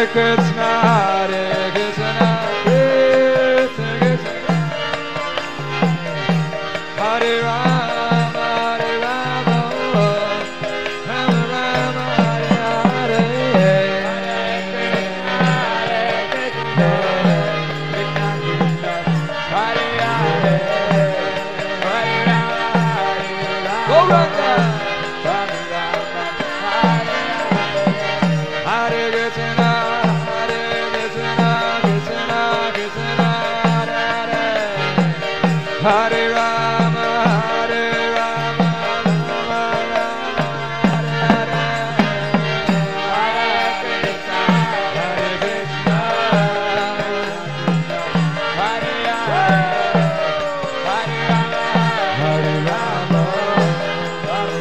Krishna, Hare Krishna, Krishna Krishna, Hare Rama, Hare Rama, Rama Rama, Hare Hare, Gauranga. Hare Krishna, Hare Krishna, Krishna Krishna, Hare Hare, Hare Rama, Hare Rama, Rama Rama, Hare Hare, Hare Krishna, Hare Krishna, Hare Hare, Hare Rama, Hare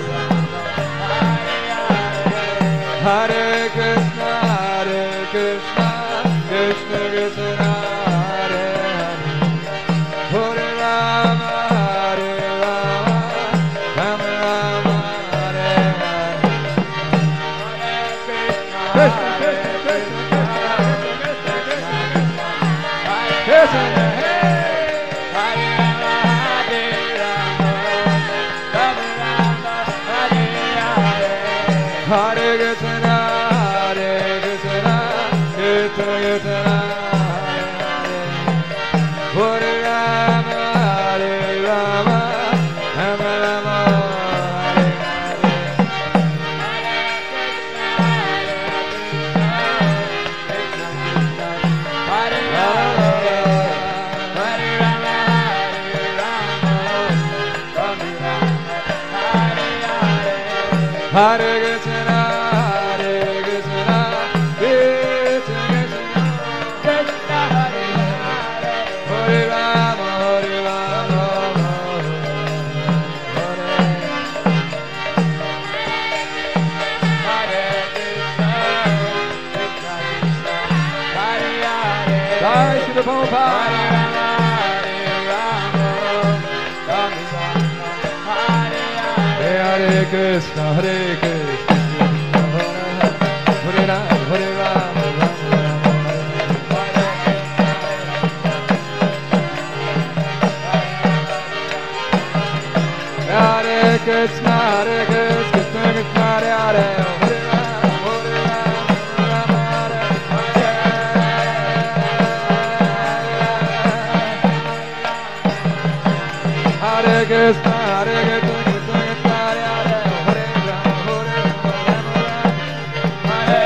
Rama, Hare Krishna, Hare Krishna, Krishna Krishna, Hare Hare, Hare Rama, Hare Rama, Rama Rama, Hare Hare, Krishna Krishna Krishna Krishna Krishna, Hare Rama, Hare Rama, Rama Rama, Hare Hare, Hare Krishna, Hare Krishna, Krishna Krishna, Hare Hare, Hare Rama, Hare Rama, Rama Rama, Hare Hare Krishna, Hare Krishna, Krishna Krishna, Krishna Hare Hare, Hare Rama, Hare Rama, Hare Krishna, Krishna Krishna, Hare Hare, Jai Shri Prabhupada, Hare Rama, Rama Rama, Hare Hare, Hare Krishna, Hare Krishna, Hare Rama, Hare Rama, Rama Rama, Hare Krishna, Hare Krishna, Krishna Krishna, Hare Hare, Hare Rama, Hare Rama, Rama Hare Hare, Hare Krishna, Hare Krishna, Krishna Krishna, Hare Hare, Hare Rama, Hare Rama, Rama Rama, Hare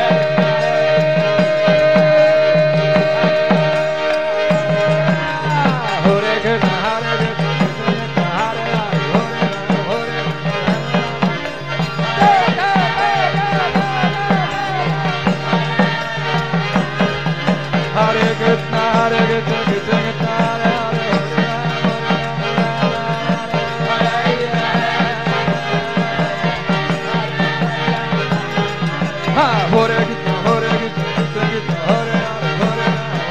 Hare Krishna, Hare Krishna, Krishna Krishna, Hare Hare, Hare Rama, Hare Rama, Hare Krishna, Hare Krishna, Krishna Krishna, Hare Hare, Hare Rama, Hare Krishna, Hare Krishna, Krishna Krishna, Hare Hare, Hare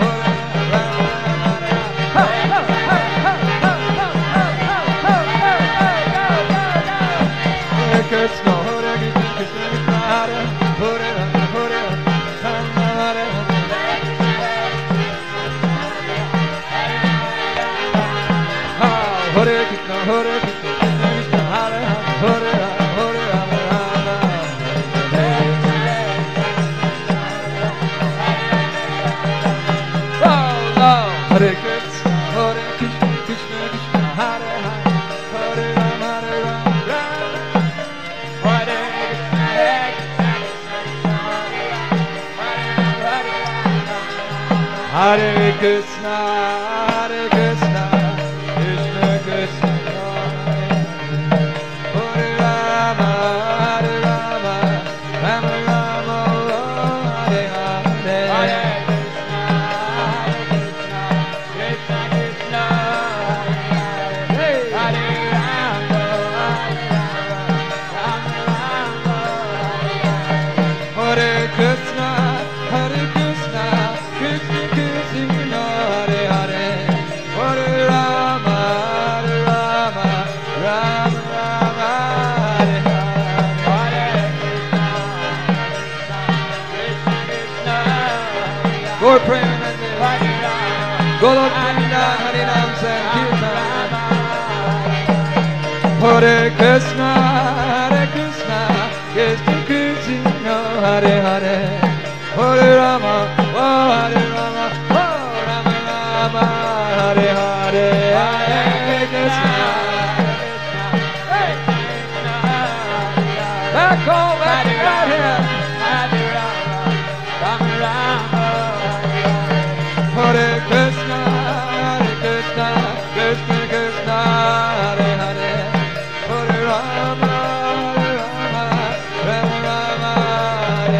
Krishna, Hare Krishna, Krishna Krishna, Hare Hare, Hare Hare, Hare Krishna, Hare Krishna, Krishna Krishna, Hare Hare, Hare Rama, Hare Krishna, Hare Krishna, Krishna Krishna, Hare Hare, Hare Rama, Hare Rama, Hare Hare Krishna, Hare Krishna, Krishna Krishna, Hare Rama, Hare Rama, Rama Rama, Hare Hare, Hare Krishna, Krishna Krishna, Hare Rama, Rama Rama, Hare Krishna, Hare Krishna, Krishna Krishna, Hare Hare. Gaur Premanande, Golok Vrindavan, Harinam Sankirtan. Hare Krishna, Krishna Krishna, Hare Hare, Hare Rama, Hare Rama, Rama Rama, Hare Hare, Hare Krishna. Back home, back right here. Hare Krishna, Krishna Krishna, Hare Hare, Hare Rama, Rama Rama, Hare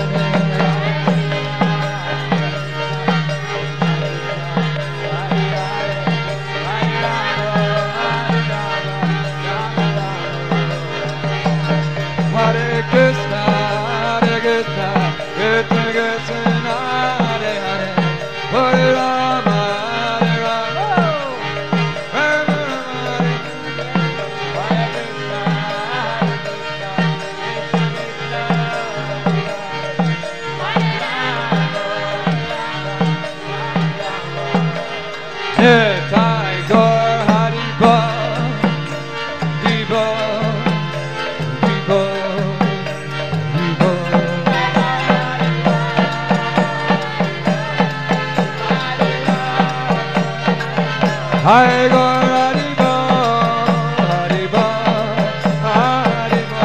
Hare Krishna, Krishna Krishna, Hare Hare, Hare Rama, Rama, Rama Rama, Nitai Gaur Haribo, Vivo, Vivo, Vivo. Hare Gaur Haribo, Haribo, Haribo,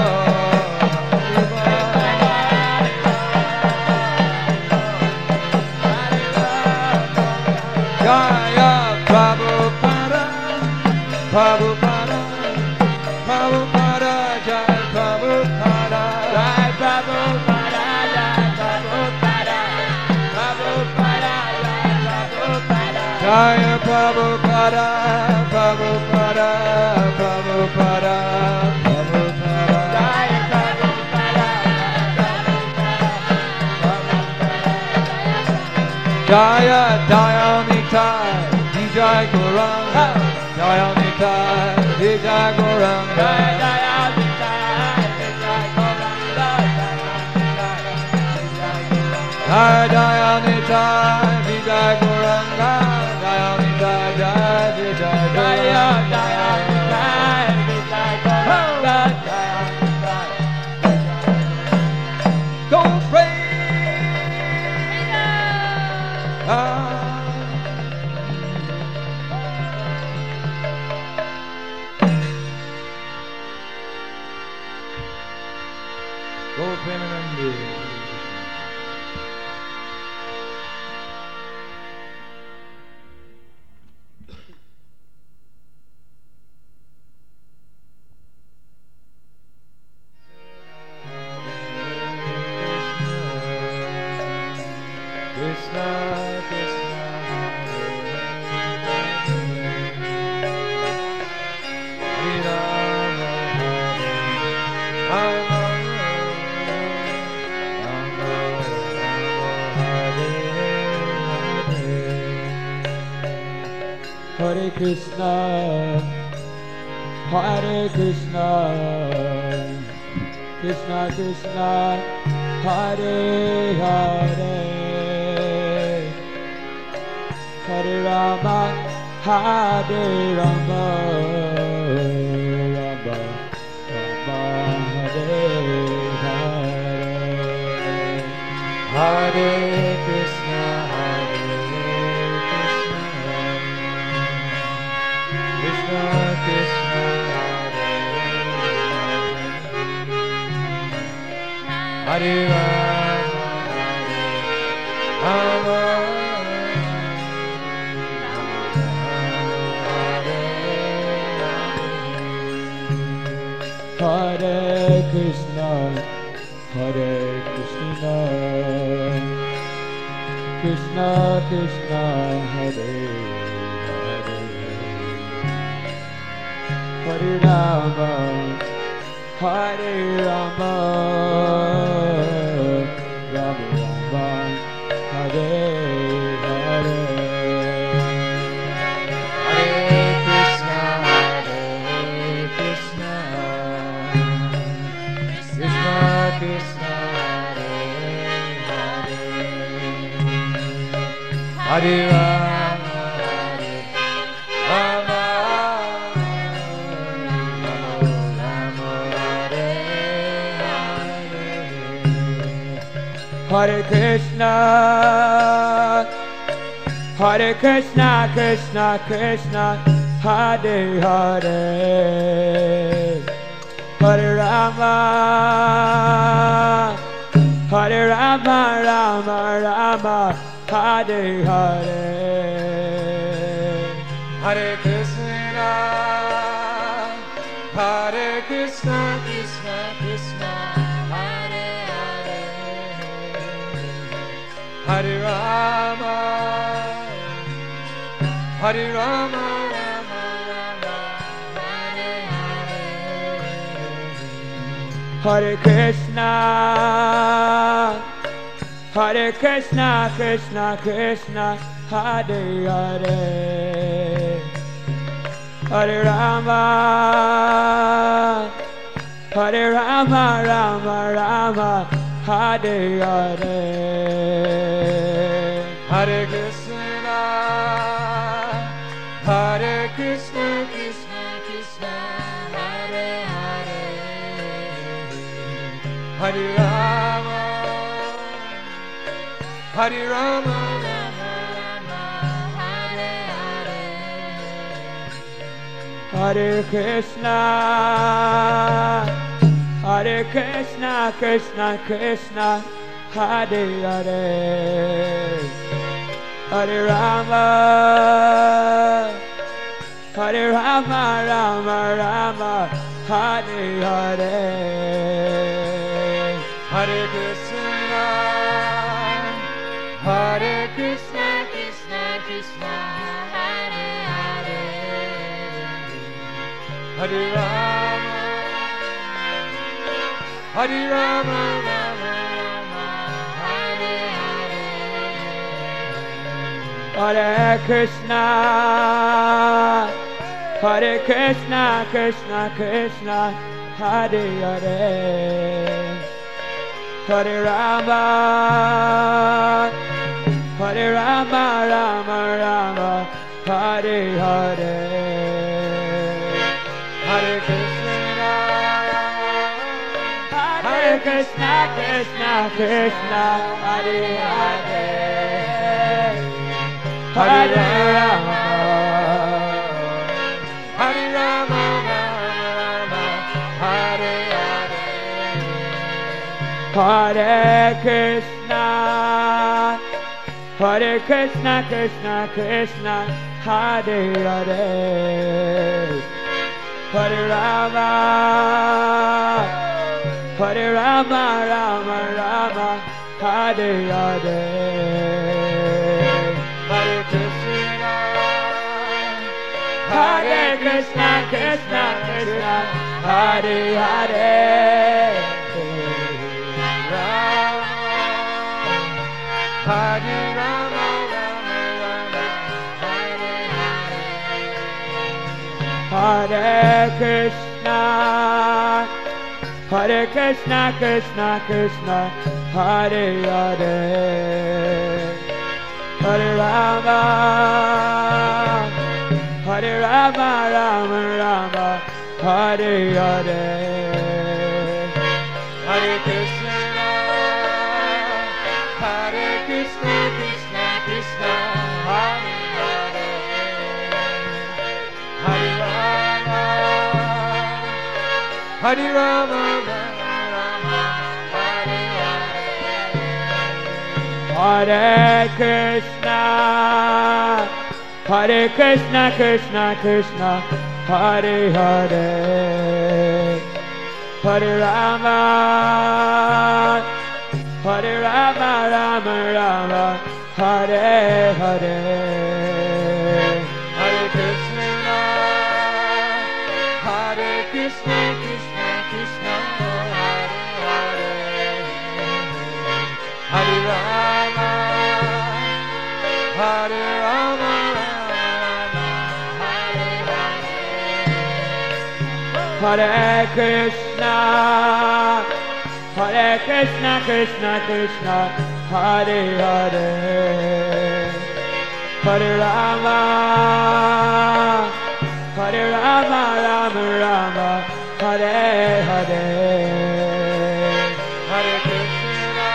Haribo. Jaya Prabhupada, Prabhupada, Prabhupada, Jai Prabhupada, Jai Prabhupada, Jai Prabhupada, Prabhupada, Jai Prabhupada, Jaya Prabhupada, Prabhupada, Prabhupada, Prabhupada, Jaya Prabhupada, Jaya Dayanitai, Vijay Gauranga, Dayanitai, Vijay Gauranga, Dayanitai, Vijay Gauranga, Dayanitai, Vijay Gauranga, Dayanitai, Jai Vijay Gauranga, Dayanitai, Vijay Gauranga, Dayanitai. Don't pray. Go Premanande. Krishna, Krishna, Hare Rama, Hare Rama, Hare Krishna, Hare Krishna, Krishna Krishna, Hare Hare, Hare Rama, Hare Rama, Rama Rama, Hare Hare, Hare Krishna, Hare Krishna, Krishna Krishna, Hare Rama, Rama Hare Krishna, Hare Krishna, Krishna Krishna, Hare Hare, Hare Rama, Hare Rama, Rama Rama, Hare Hare, Hare Krishna, Hare Krishna, Krishna Krishna, Hare Hare, Hare Rama, Rama Rama, Hare Krishna, Hare Krishna, Krishna Krishna, Hare Hare, Hare Rama, Hare Rama, Rama Rama, Hare Hare, Hare Krishna, Hare Krishna, Krishna Krishna, Hare Hare, Hare Rama, Hare Rama, Rama Rama, Hare Hare, Hare Krishna, Hare Krishna, Krishna Krishna, Hare Hare, Hare Rama, Hare Rama, Rama Rama, Hare Hare, Hare Krishna, Hare Krishna, Krishna Krishna, Hare Hare, Hare Rama, Hare Rama, Rama Rama, Hare Hare, Hare Krishna, Hare Krishna, Krishna Krishna, Hare Hare, Hare Rama, Hare Rama, Rama Rama, Hare Hare, Hare Krishna, Hare Krishna, Krishna Krishna, Hare Hare, Hare Rama, Hare Rama, Rama Rama, Hare Hare, Hare Krishna, Hare Krishna, Krishna Krishna, Hare Hare, Hare Rama, Hare Rama, Rama Rama, Hare Hare, Hare Krishna, Hare Krishna, Krishna Krishna, Hare Hare, Hare Rama, Hare Rama, Rama Hare Hare, Hare Krishna, Hare Krishna, Krishna Krishna, Hare Hare, Hare Rama, Hare Rama, Rama Rama, Hare Hare, Hare Krishna, Hare Krishna, Krishna Krishna, Hare Hare, Hare Rama, Rama Rama, Hare Hare, Hare Krishna, Hare Krishna, Krishna Krishna, Hare Hare, Hare Rama, Hare Rama, Rama Rama, Hare Hare, Hare Krishna, Hare Krishna, Krishna Krishna, Hare Hare, Hare Rama, Hare Rama, Rama Rama, Hare Hare, Hare Krishna, Hare Krishna, Krishna Krishna, Hare Hare, Hare Rama, Hare Rama, Rama Rama, Hare Hare, Hare Krishna, Hare Krishna, Krishna Krishna, Hare Hare, Hare Rama, Hare Rama, Rama Hare Hare, Hare Krishna, Hare Krishna, Krishna Krishna, Hare Hare, Hare Rama, Hare Rama, Rama Rama, Hare Hare, Hare Krishna,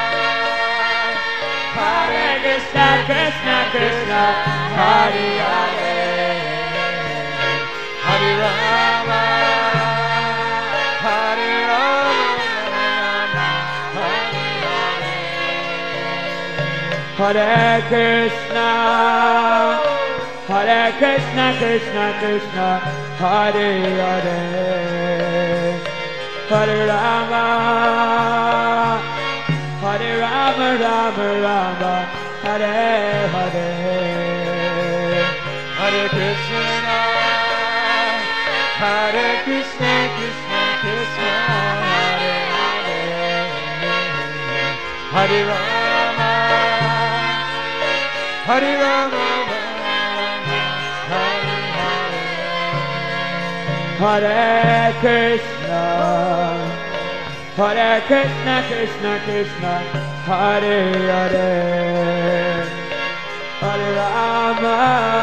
Hare Krishna, Krishna Krishna, Hare Hare, Hare Rama, Hare Rama, Hare Krishna, Hare Krishna, Krishna Krishna, Hare Hare, Hare Rama, Hare Rama, Rama Rama, Hare Hare, Hare Krishna, Hare Krishna, Krishna Krishna, Hare Hare, Hare Rama, Hare Rama, Hare Krishna, Hare Krishna, Krishna Krishna, Hare Hare, Hare Rama,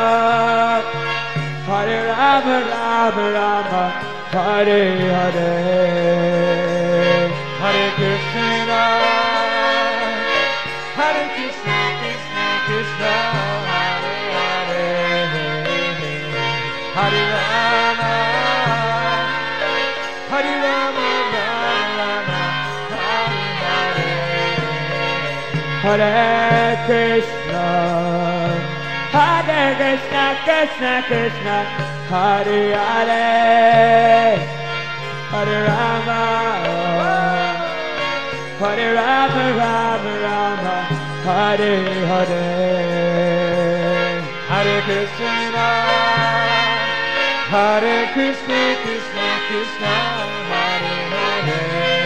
Hare Rama, Rama Rama, Hare Hare, Hare Krishna, Hare Krishna, Krishna Krishna, Hare Hare, Hare Rama, Hare Rama, Rama Rama, Hare Hare, Hare Krishna, Hare Krishna, Krishna Krishna, Hare Hare, Hare Rama, Hare Rama, Rama Rama, Hare Hare, Hare Krishna, Hare Krishna, Krishna Krishna, Hare Hare,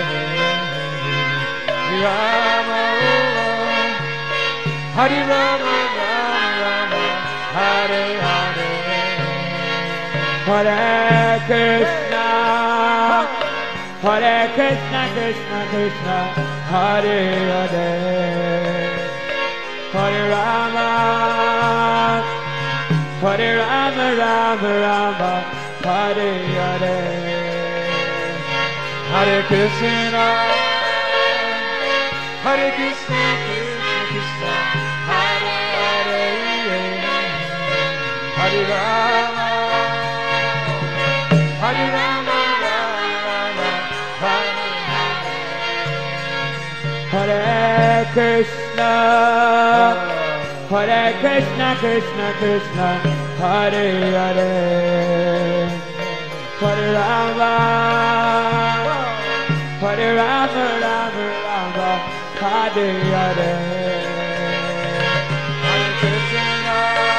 Hare Rama, Hare Rama, Rama Rama, Hare Hare, Hare Krishna, Hare Krishna, Krishna Krishna, Hare Hare, Hare Rama, Hare Rama, Rama Rama, Hare Hare, Hare Krishna, Hare Krishna, Krishna Krishna, Hare Hare, Hare Rama, Hare Rama, Rama Rama, Hare Krishna, Hare Krishna, Krishna Krishna, Hare Hare, Hare Rama, Hare Rama, Rama Rama, Hare Hare, Hare Krishna,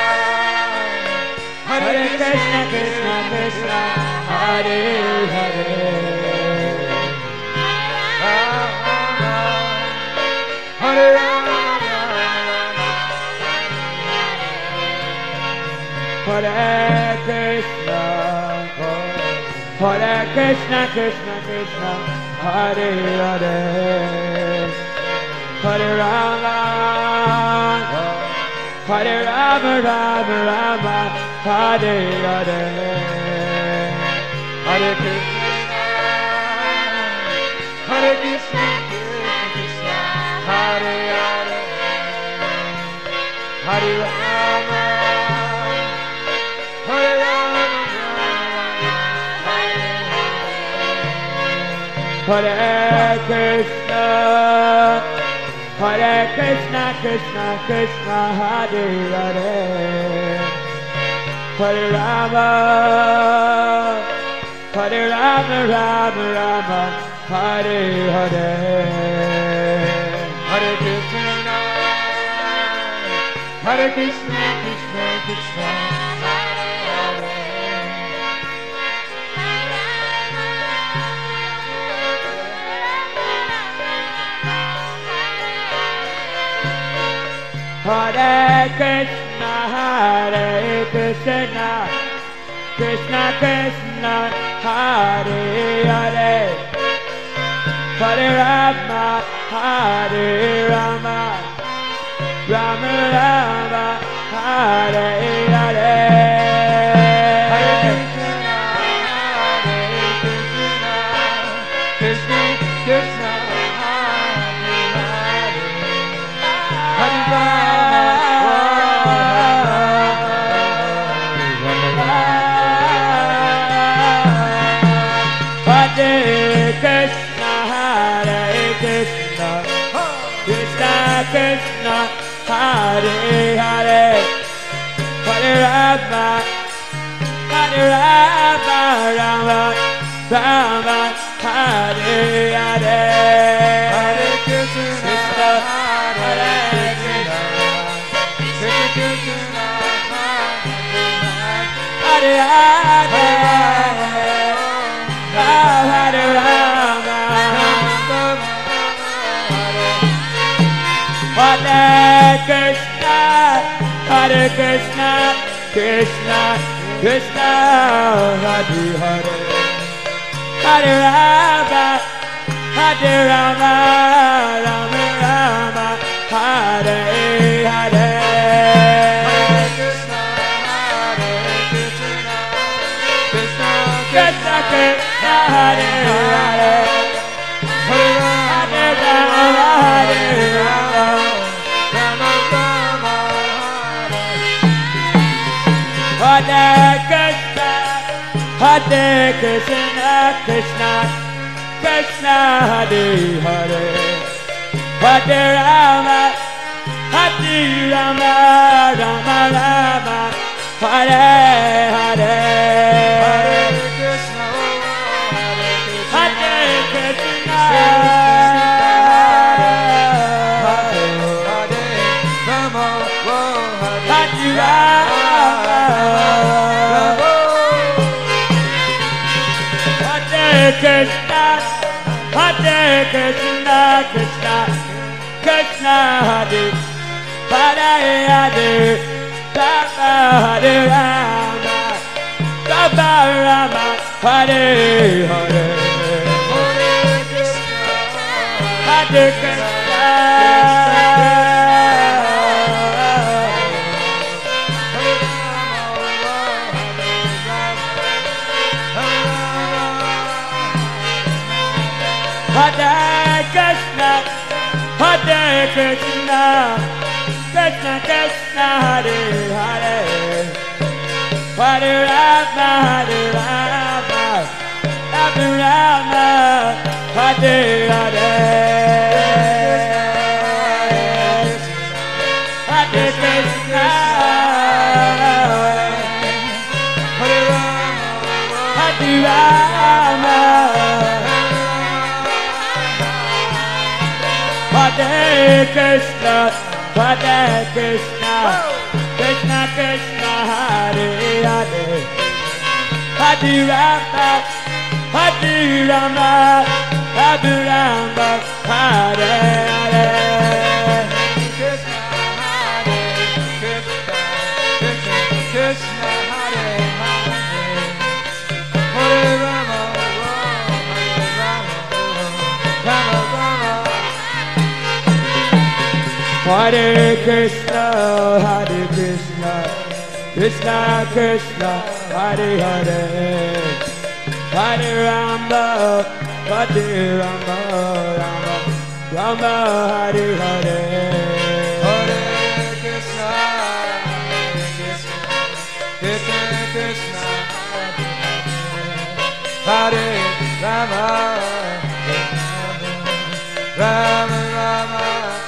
Hare Krishna, Krishna Krishna, Hare Hare, Hare Rama, Hare Krishna, Hare Krishna, Krishna Krishna, Hare Hare, Hare Rama, Hare Rama, Rama Rama, Hare Hare, Hare Krishna, Hare Krishna, Krishna Krishna, Hare Hare, Hare Rama, Hare Rama, Hare Krishna, Hare Krishna, Krishna Krishna, Hare Hare, Hare Rama, Hare Rama, Rama Rama, Hare Hare, Hare Krishna, Hare Krishna, Krishna Krishna, Hare Hare, Hare Krishna, Hare Krishna, Krishna Krishna, Hare Hare, Hare Rama, Hare Rama, Rama Rama, Hare Hare. Krishna Krishna, Hare Hare, Hare Rama, Hare Krishna, Hare Krishna, Krishna Krishna, Hare Hare, Hare Rama, Hare Rama, Rama Rama, Hare Hare. Hare Krishna, Hare Krishna, Krishna Krishna, Hare Hare, Hare Rama, Hare Krishna, Hare Krishna, Krishna Krishna, Hare Hare, Hare Rama, Hare Rama, Rama Rama, Hare Hare. Krishna, Hare Krishna, Krishna Krishna Krishna, Hare Hare, Hare Rama, Hare Rama, Hare Rama, Rama Rama, Hare Krishna, Hare Krishna, Krishna Krishna, Hare Hare, Hare Rama, Hare Rama, Rama Rama, Hare Hare. Hare Krishna, Hare Krishna, Hare Krishna, Hare Rama, Hare Rama, Hare Krishna, Hare Krishna, Krishna Krishna, Hare Hare, Hare Rama, Hare Rama, Rama Rama, Hare Hare. Hare Krishna, Hare Krishna, Hare Krishna, Krishna Krishna, Hare Hare, Hare Rama, Hare Rama, Rama Rama, Hare Hare. Hare Krishna, Hare Rama, Hare Krishna, Hare Krishna, Krishna Krishna, Hare Hare, Hare Rama, Hare Rama, Rama Rama, Hare Hare. Krishna, Hare Hare Rama, Rama Rama, Hare Krishna, Hare Krishna, Krishna Krishna, Hare Hare, Hare Rama, Hare Rama, Rama Rama, Hare Hare. Hare Krishna, Krishna Krishna, Hare Rama, Rama Rama,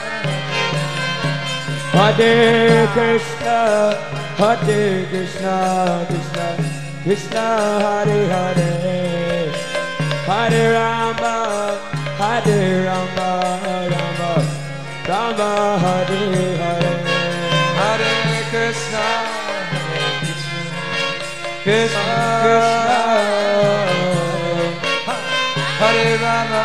Hare Krishna, Hare Krishna, Krishna Krishna, Hare Hare, Hare Rama, Hare Rama, Rama Rama, Hare Hare. Hare Krishna, Krishna Krishna, Hare Rama,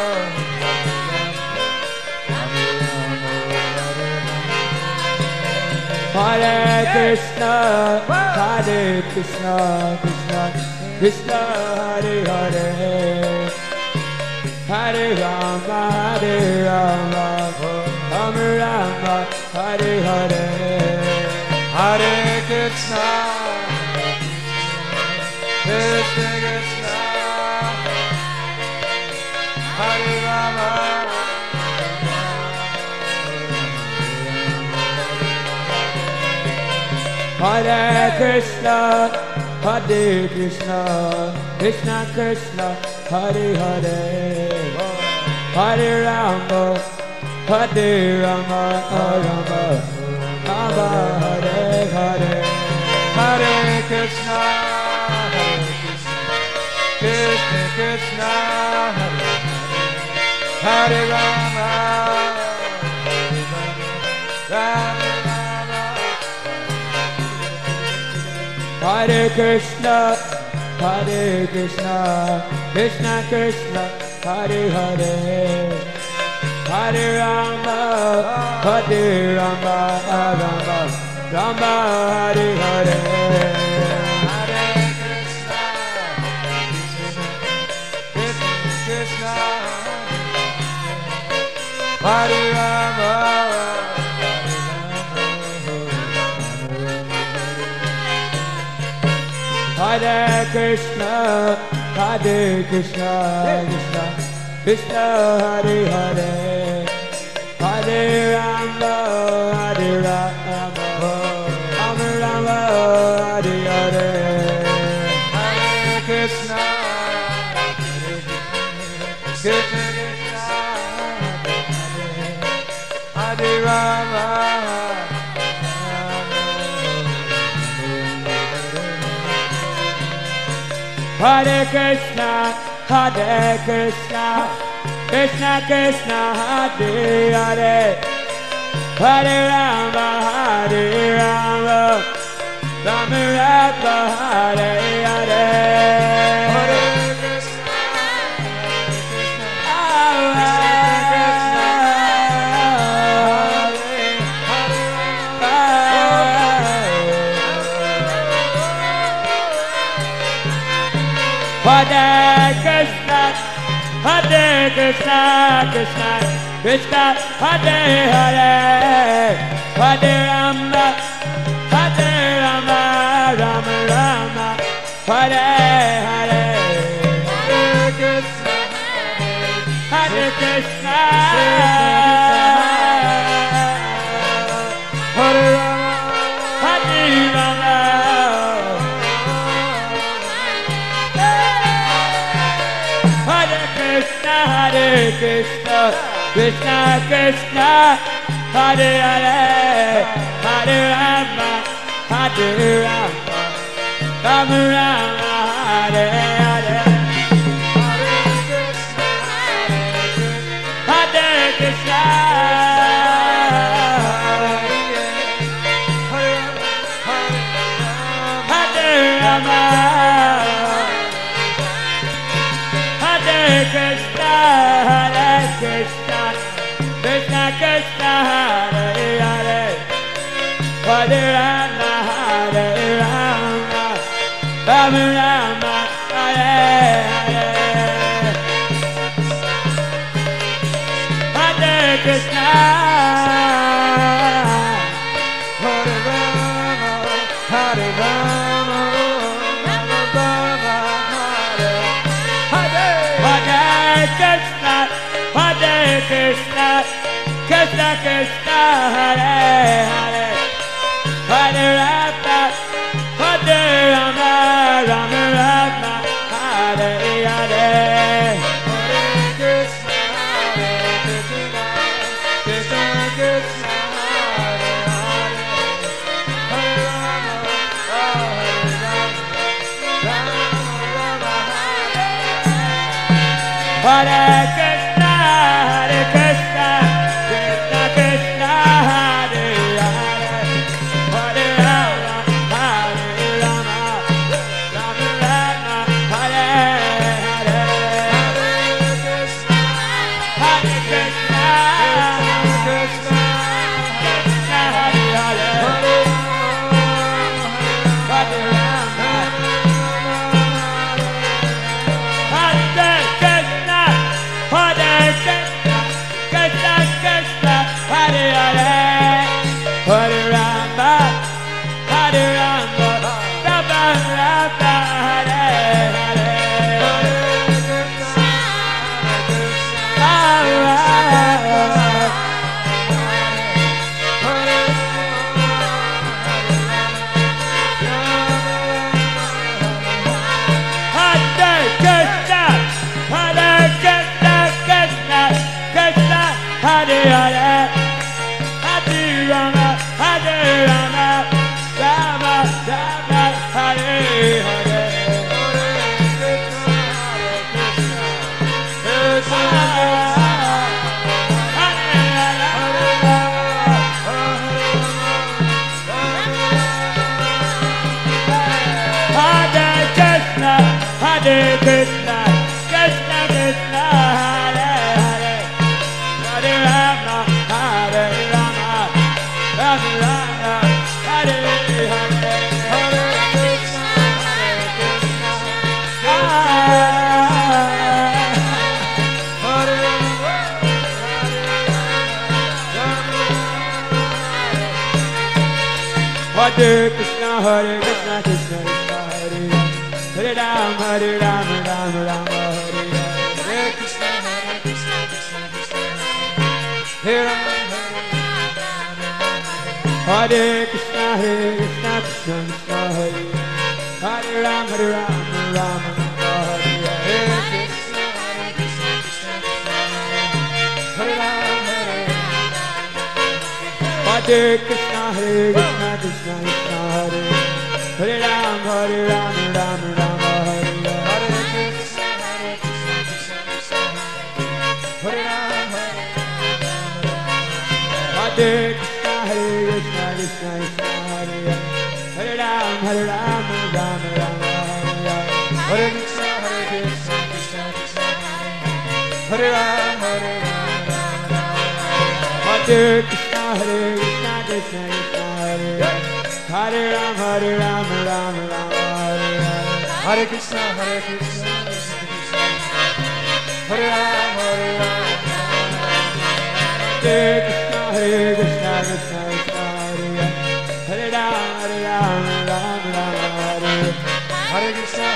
Hare Krishna, Hare Krishna, Krishna Krishna, Hare Hare, Hare Rama, Hare Rama, Rama Rama, Hare Hare. Hare Hare Krishna, Krishna Krishna, Hare Rama, Hare Krishna, Hare Krishna, Krishna Krishna, Hare Hare, Hare Rama, Hare Rama, Rama Rama, Hare Hare, Hare Krishna, Hare Krishna, Krishna Krishna, Hare Rama, Rama Rama, Hare Krishna, Hare Krishna, Krishna Krishna, Hare Hare, Hare Rama, Hare Rama, Rama Rama, Hare Hare, Hare Krishna, Krishna Krishna, Hare Rama. Hare Krishna, Hare Krishna, Krishna Krishna, Hare Hare, Hare Rama, Hare Rama, Rama Rama, Hare Hare, Hare Krishna, Krishna Krishna, Hare Rama. Hare Krishna, Hare Krishna, Krishna Krishna, Hare Hare, Hare Rama, Hare Rama, Rama Rama, Hare Hare, Hare Krishna, Hare Krishna, Hare Krishna, Krishna Krishna, Hare Hare, Hare Rama, Hare Rama, Rama Rama, Hare Hare, Hare Krishna, Hare Krishna, Hare Rama, Hare Rama. Hare Krishna, Krishna Krishna, Hare Hare, Hare Rama, Hare Rama, Rama Rama, Hare Hare, Hare Krishna, Hare Rama, Hare Krishna, Hare Krishna, Krishna Krishna, Hare Hare, Hare Rama, Hare Rama, Rama Rama, Hare Hare, Hare Krishna, Hare Rama, Hare Rama, Rama Rama, Hare Krishna, Hare Krishna, Krishna Krishna, Hare Hare, Hare Rama, Hare Rama, Rama Rama, Hare Hare, Hare Krishna, Hare Krishna, Krishna Krishna, Hare Hare, Hare Rama, Hare Rama, Rama Rama, Hare Krishna, Hare Krishna, Krishna Krishna, Hare Hare, Hare Rama, Hare Rama, Rama Rama, Hare Hare, Hare Krishna, Hare Krishna, Krishna, Krishna Hare Hare, Hare Hare Rama, Hare Krishna, Hare Krishna, Krishna Krishna, Hare Hare, Hare Rama, Hare Hare Rama Hare Rama Rama Rama Hare Hare Hare Krishna, Krishna Krishna, Hare Hare, Hare Rama, Hare Rama, Rama Rama, Hare Hare, Hare Krishna, Hare Krishna, Hare Krishna, Hare Krishna, Krishna Krishna, Hare Hare Ram, Hare Ram, Ram Ram, Hare Hare. Hare Krishna, Krishna Krishna, Hare Ram, Hare Krishna, Krishna Krishna, Hare Hare Ram, Hare Ram, Ram Ram, Hare Hare. Krishna, Krishna Krishna, Hare Ram, Hare Krishna, Krishna Krishna, Hare Hare Ram, Hare Ram, Ram Ram, Hare Hare. Krishna, Krishna Krishna, Hare Ram, Hare Krishna, Krishna Krishna, Hare Hare Ram, Hare Ram, Ram Ram, Hare Krishna, Krishna Krishna, Hare Ram, Hare Krishna, Krishna Krishna, Hare Ram, Hare Ram, Ram Ram, Hare Krishna, Krishna Krishna, Hare Ram, Hare Krishna, Krishna Krishna, Hare Ram, Hare Ram, Ram Ram, Hare Krishna,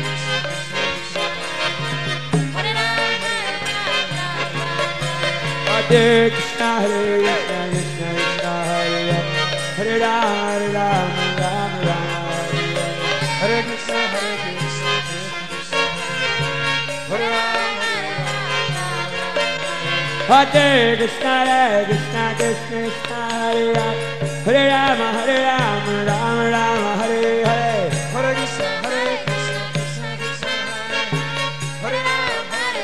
Hare Krishna, Krishna Krishna, Hare Ram, Hare Ram, Ram Ram, Hare Krishna, Hare Ram, Hare Krishna, Krishna Krishna, Hare Ram, Hare Ram, Ram Ram, Hare Hare. Hare Krishna, Krishna Krishna, Hare Ram,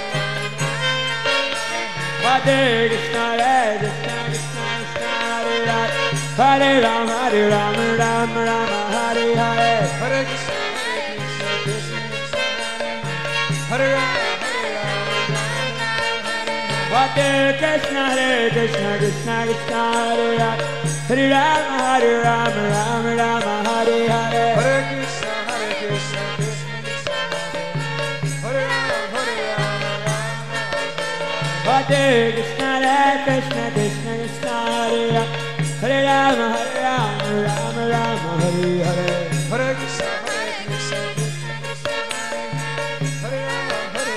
Hare Krishna, Krishna Krishna, Hare Ram, Hare Ram, Ram Ram, Hare Hare. Hare Krishna, Krishna Krishna, Hare Ram, Hare Krishna, Krishna Krishna, Hare Ram, Hare Ram, Ram Ram, Hare Hare. Hare Krishna, Krishna Krishna, Hare Ram, Hare Ram, Hare Krishna, Krishna Krishna, Hare Ram, Hare Ram, Ram Ram, Hare Hare. Hare Krishna, Krishna Krishna, Hare Ram, Hare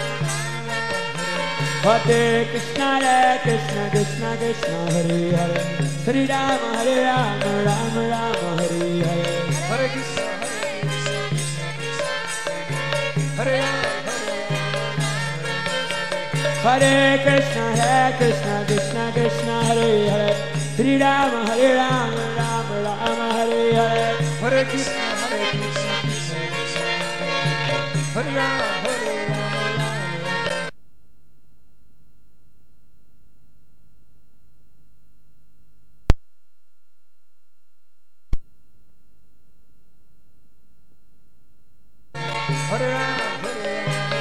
Hare Krishna, Krishna Krishna, Hare Hare. Hare Ram, Hare Ram, Ram Ram, Hare Hare. Hare Krishna, Hare Ram, Hare Krishna, Krishna Krishna, Hare Hare. Hare Ram, Hare Ram, Ram Ram, Hare Hare. Hare Krishna, Krishna Krishna, Hare Ram, Hare Hare Ram, Hare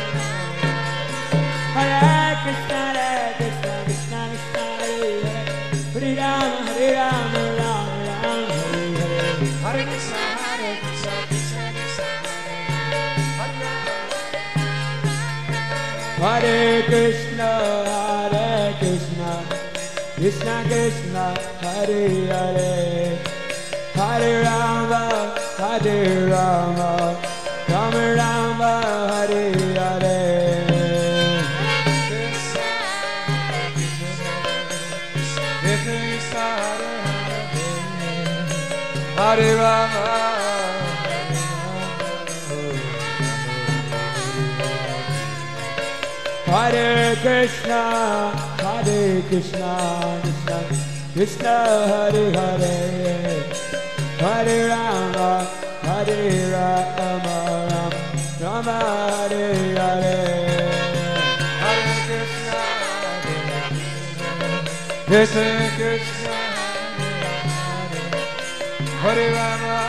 Krishna, Krishna Krishna, Hare Hare. Hare Ram, Hare Ram, Ram Ram, Hare Hare. Hare Krishna, Krishna Krishna, Hare Krishna, Krishna Krishna, Hare Hare. Hare Rama, Hare Rama, Rama Rama, Hare Hare. Hare Rama, Hare Krishna, Hare Krishna, Krishna Krishna, Hare Hare, Hare Rama, Hare Rama, Rama Hare Hare, Hare Krishna, Krishna Krishna, Hare Rama,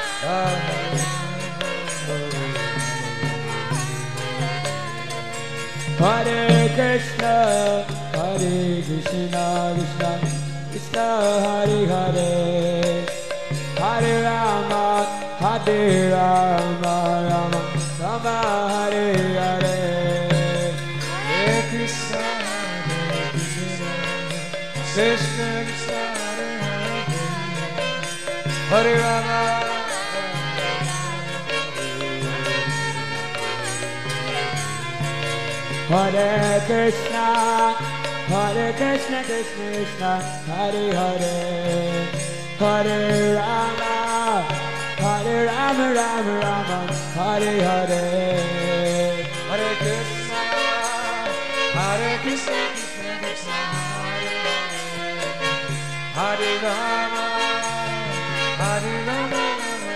Hare Krishna, Hare Krishna, Krishna Krishna, Hare Hare, Hare Rama, Hare Rama, Rama Rama Hare Hare, Hare Krishna, Krishna Krishna, Hare Rama, Hare Krishna, Hare Krishna, Krishna Krishna, Hare Hare, Hare Rama, Hare Rama, Rama Rama, Hare Hare, Hare Krishna, Hare Krishna, Krishna Krishna, Hare Rama, Hare Rama,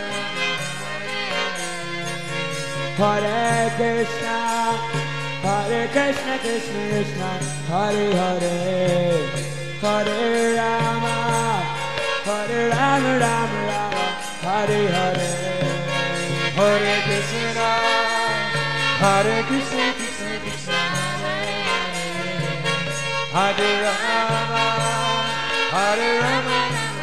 Hare Krishna, Hare Krishna, Krishna Krishna, Hare Hare, Hare Rama, Hare Rama, Rama Rama, Hare Hare, Hare Krishna, Hare Krishna, Krishna Krishna, Hare Rama, Hare Rama,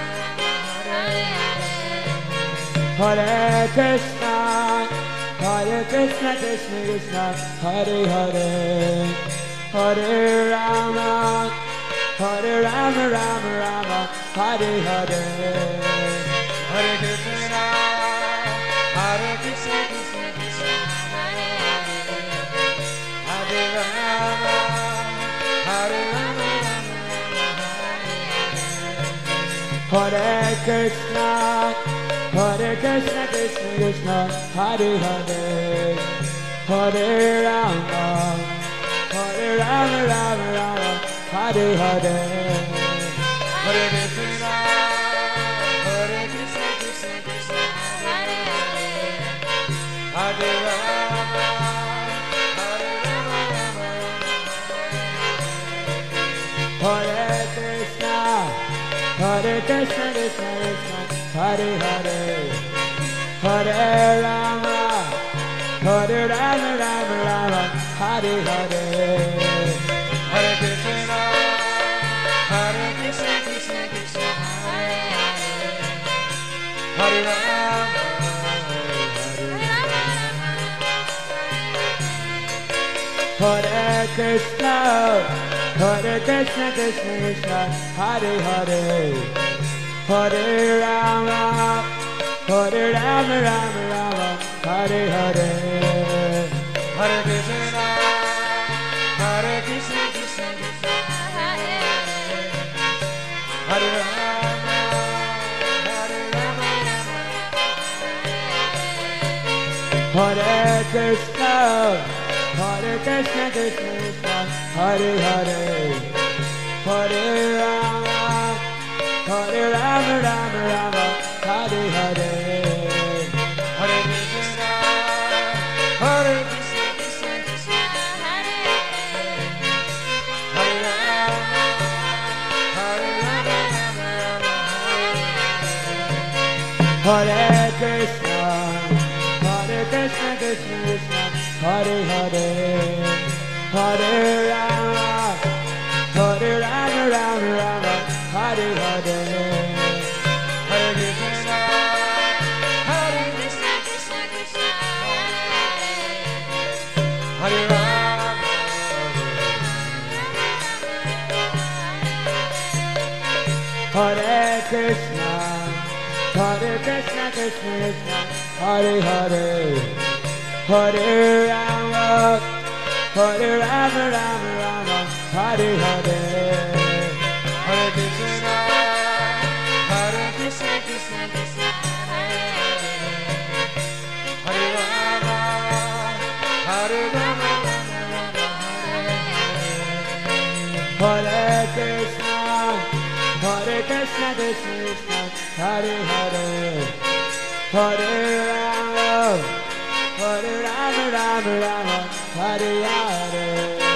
Hare Krishna, Hare Krishna, Krishna Krishna, Hare Hare, Hare Rama, Hare Rama, Rama Rama, Hare Hare, Hare Krishna, Hare Krishna, Krishna Krishna, Hare Rama, Hare Rama, Hare Krishna, Hare Krishna, Krishna Krishna, Hare Hare, Hare Rama, Hare Rama, Rama Rama, Hare Hare, Hare Krishna, Hare Krishna, Krishna Krishna, Hare Rama, Hare Rama, Hare Krishna, Hare Krishna, Krishna Krishna, Hare Hare, Hare Rama, Hare Rama, Rama Rama, Hare Hare, Hare Krishna, Hare Krishna, Krishna Krishna, Hare Rama, Hare Krishna, Hare Krishna, Krishna Krishna, Hare Hare, Hare Rama, Hare Rama, Rama Rama, Hare Hare, Hare Krishna, Hare Krishna, Krishna Krishna, Hare Rama, Hare Rama, Hare Krishna, Hare Krishna, Krishna Krishna, Hare Hare, Hare Rama, Hare Rama, Rama Rama, Hare Hare, Hare Krishna, Hare Krishna, Krishna Krishna, Hare Rama, Hare Rama, Hare Krishna, Hare Krishna, Krishna Krishna, Hare Hare, Hare Rama, Hare Rama, Rama Rama, Hare Hare, Hare Krishna, Hare Krishna, Krishna Krishna, Hare Rama, Hare Krishna, Hare Krishna, Krishna Krishna, Hare Hare, Hare Rama, Hare Rama, Rama Rama, Hare Hare, Hare Krishna, Hare Krishna, Krishna Krishna, Hare Rama, Hare Rama, Hare Krishna, Krishna Krishna, Hare Hare, Hare Rama, Hare Rama, Rama Rama, Hare Hare.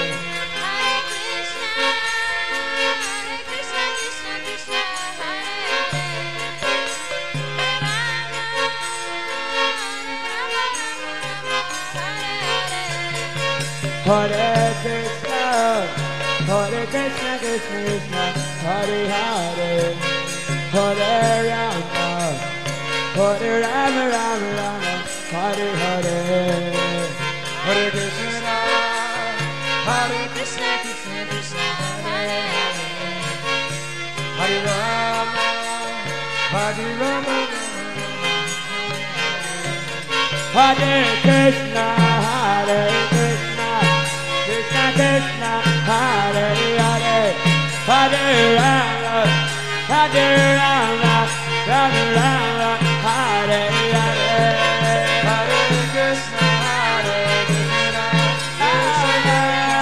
Hare Krishna, Hare Krishna, Krishna Krishna, Hare Hare, Hare Rama, Hare Rama, Rama Rama, Hare Hare. Hare Krishna, Hare Krishna, Krishna Krishna, Hare Hare, Hare Rama, Hare Rama, Hare Krishna, Hare Krishna, Krishna Krishna, Hare Hare, Hare Rama, Hare Rama, Rama Rama, Hare Hare. Hare Krishna, Hare Krishna, Krishna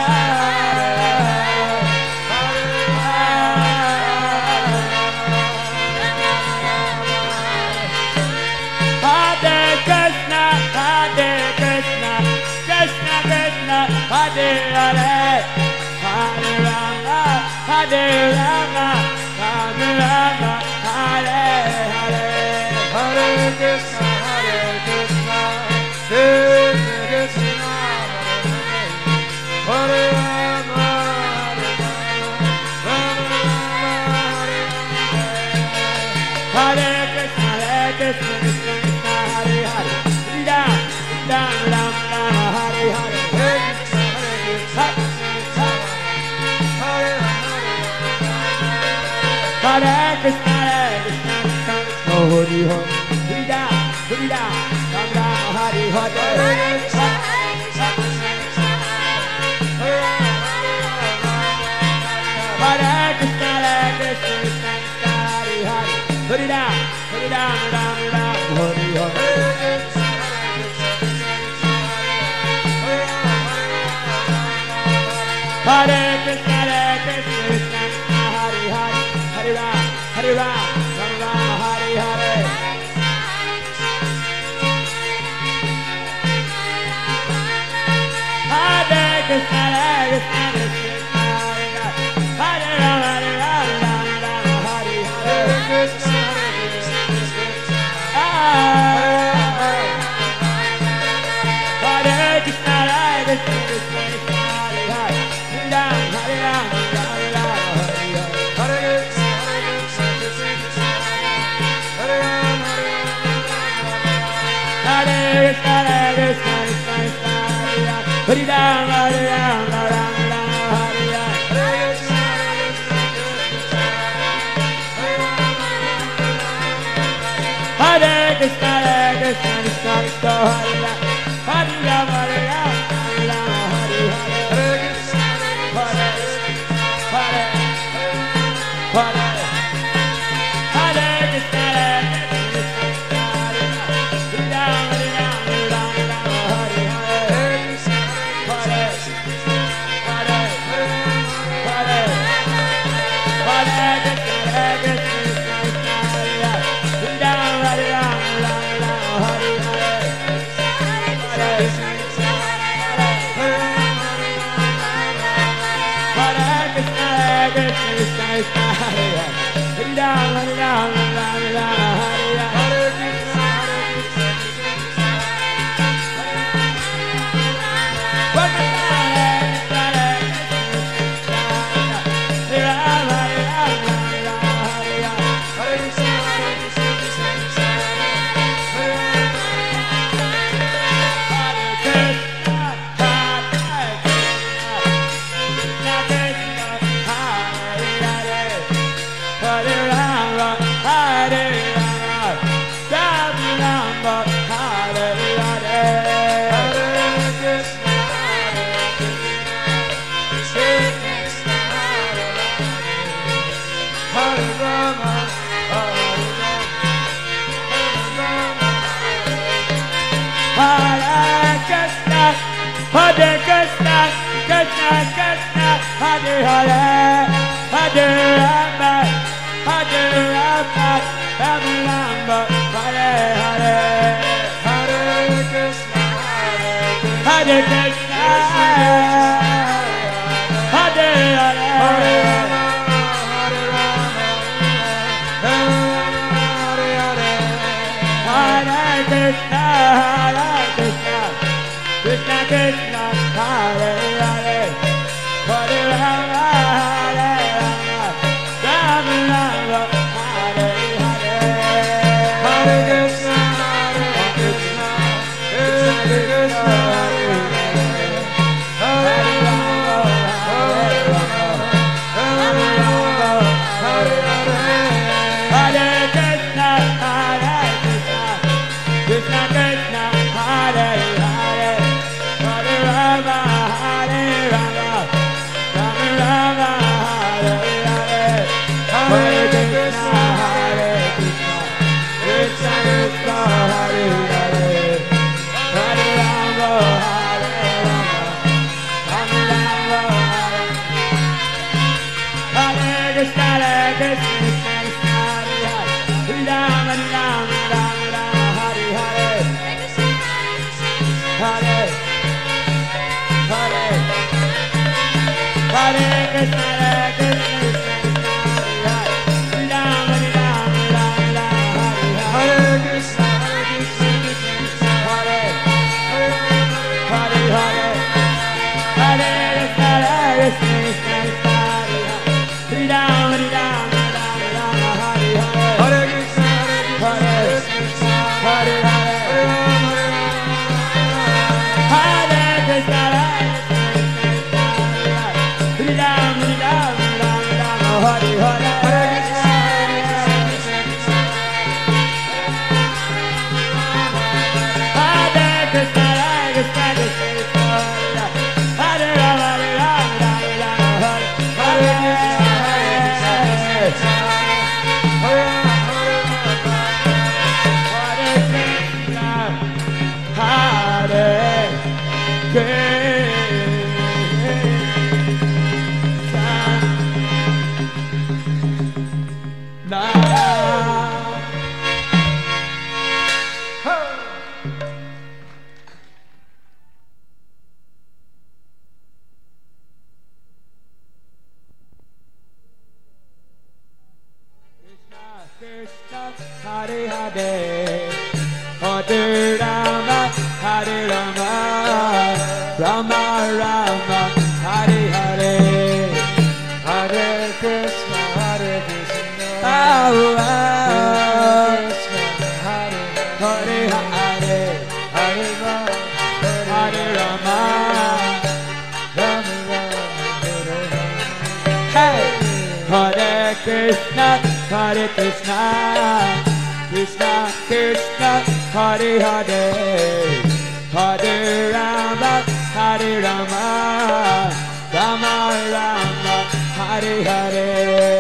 Krishna, Hare Krishna, Krishna Krishna, Hare Hare, Hare Rama, Hare Rama, Rama Rama, Hare Hare. Hare Krishna, Hare Krishna, Krishna Krishna, Hare Rama, Hare Rama, Rama Rama, Hare Krishna, Krishna Krishna, Hare Hare, Ram Ram Ram Ram, Hare Hare, Hare Krishna, Hare Krishna, Hare Hare, Ram Ram Ram, Hare Hare, Hare Krishna, Krishna Krishna, Hare Hare, Hare Ram Ram Ram, Hare Hare. Hare Krishna, Krishna Krishna, Hare Hare, Hare Ram, Ram Ram, Hare Hare. Hare Krishna, Krishna Krishna, Hare Ram, Ram Ram, Hare Hare. Krishna, Hare Krishna, Krishna Krishna, Hare Hare. Hare Ram, Ram Ram, Hare Hare. Hare Krishna, Hare Krishna, Krishna Krishna, Hare Ram, Ram Ram, Hare Hare. Hare Krishna, Krishna Krishna, Hare Ram, Hare Ram, Hare Ram, Hare Hare. Hare Krishna, Hare Hare, Hare Hare Krishna, Krishna Hare Ram, Hare Ram, Ram Ram, Hare Hare. Hare Hare, Hare Hare Krishna, Krishna Hare Ram, Hare Ram, Ram Ram, Hare Hare. Hare Krishna, Krishna Hare Hare, Hare Ram, Hare Ram, Ram Ram, Hare Hare. Hare Krishna, Krishna Krishna, Hare Hare, Hare Rama, Hare Hare Rama, Rama Rama, Hare Hare. Hare Krishna, Hare Krishna, Hare Hare. Hare Rama, Hare Rama, Rama Hare Hare. Hare Krishna, Krishna Krishna, Hare Hare. Hare Rama, Hare Rama, Rama Rama, Hare Hare. Hare Krishna, Krishna Krishna, Hare Hare Rama, Hare Rama, Rama Rama, Hare Hare. Hare Krishna, Krishna Krishna, Hare Hare. Hare Rama, Hare Rama, Rama Rama, Hare Hare. Hare Krishna, Krishna Krishna, Hare Hare. Hare Rama, Hare Rama, Rama Rama, Hare Krishna, Krishna Krishna, Hare Hare. Rama Rama, Rama Rama, Hare Hare. Hare Hare Hare Krishna, Krishna Krishna, Hare Hare. Rama Rama, Rama Rama, Hare Hare. Hare Krishna, Krishna Krishna, Hare Hare Hare Hare Hare Krishna, Krishna Krishna, Hare Hare. Rama Rama, Rama Rama, Hare Hare. Hare Krishna, Hare Krishna Hare Hare Hare Krishna, Ram Ram Ram Ram, Hare Hare. Hare Krishna, Krishna Krishna, Hare Ram, Hare Ram, Ram Ram, Hare Krishna, Hare Hare, Hare Rama, Hare Rama, Rama Rama, Hare Hare, Hare Krishna, Hare Krishna, Krishna, Hare Hare Hare, Hare Rama, Hare Rama, Rama Rama, Hare Hey, Hare Krishna, Hare Krishna, Krishna Krishna, Hare Hare, Hare Rama, Hare Rama, Rama Rama, Hare Hare.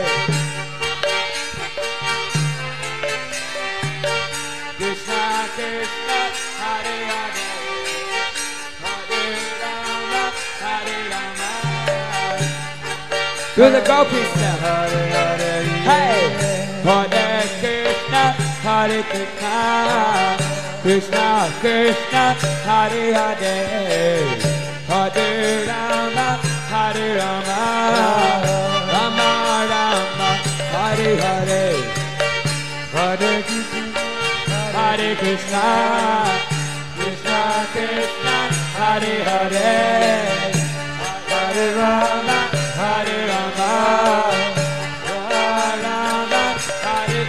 Krishna Krishna, Hare Hare, Hare Rama, Hare Rama. Do the gopis now. Hare Hare. Hey, Hare Krishna, Hare Krishna, Krishna Krishna, Hare Hare, Hare Rama, Hare Rama, Rama Rama, Hare Hare. Hare Krishna, Hare Krishna, Krishna Krishna, Hare Hare, Hare Rama, Hare Rama, Rama, Hare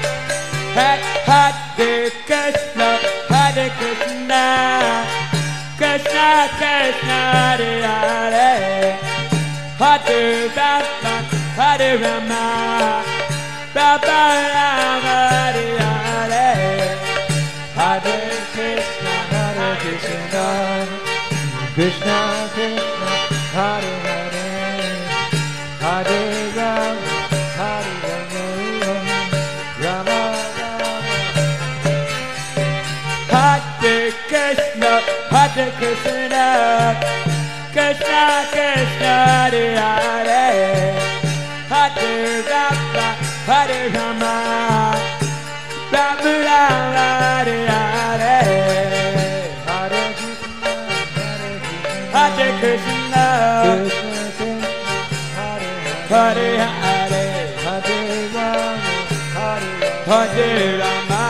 Krishna, Hare Krishna, Krishna Krishna, Hare Hare, Hare Rama, Hare Rama, Rama Rama, Hare Hare. Hare Krishna, Hare Krishna, Krishna Krishna, Hare Hare, Hare Rama, Hare Rama, Rama Rama. Hare Krishna, Hare Krishna, Krishna Krishna, Hare Hare, Hare Rama, Hare Rama, Rama Rama, Hare Hare, Hare Krishna, Hare Hare, Hare Rama,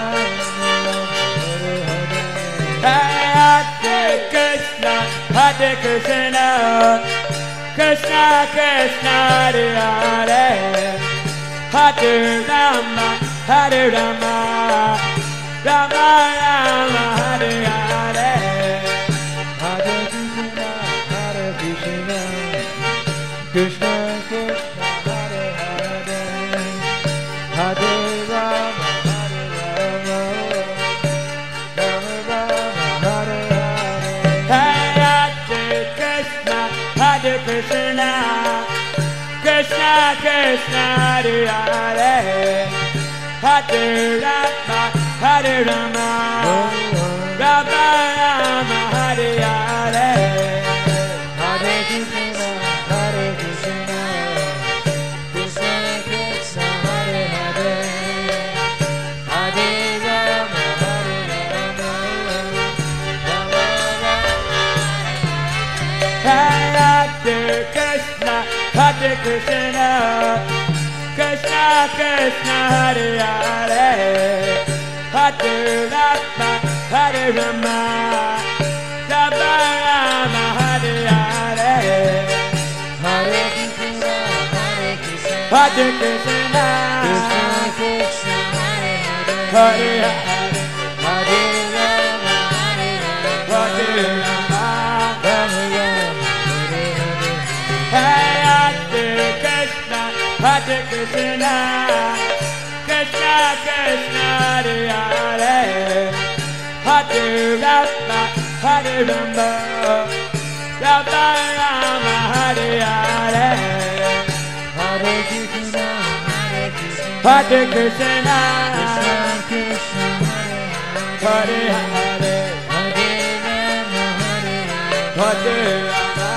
Hare Krishna, Hare Krishna, Krishna Krishna, Hare Hare, Hare Rama, Hare Rama, Rama Rama, Hare Hare, Hare Krishna, Krishna Krishna, Hare Hare, Hare Rama, Hare Rama, Rama Rama, Hare Hare, Hare Krishna, Hare Krishna, Krishna Krishna, Hare Hare, Hare Rama, Hare Rama, Rama Rama, Hare Hare, Hare Krishna, Krishna Krishna, Hare Hare, Hare Rama, Hare Rama, Rama Rama, Hare Krishna, Hare Krishna, Krishna Krishna, Hare Hare, Hare Rama, Hare Rama, Rama Rama, Hare Hare, Hare Krishna, Hare Krishna, Hare Hare, Hare Rama, Hare Rama, Rama Hare Krishna, Hare Krishna, Krishna Krishna, Hare Hare, Hare Rama, Hare Rama, Rama Rama, Hare Hare, Hare Krishna, Hare Krishna, Hare Hare, Hare Rama,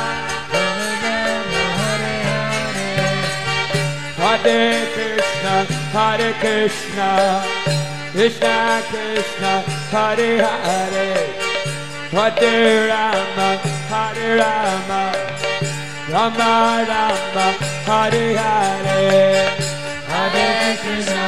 Hare Krishna, Hare Krishna, Krishna Krishna, Hare Hare, Hare Rama, Hare Rama, Rama Rama, Hare Hare, Hare Krishna,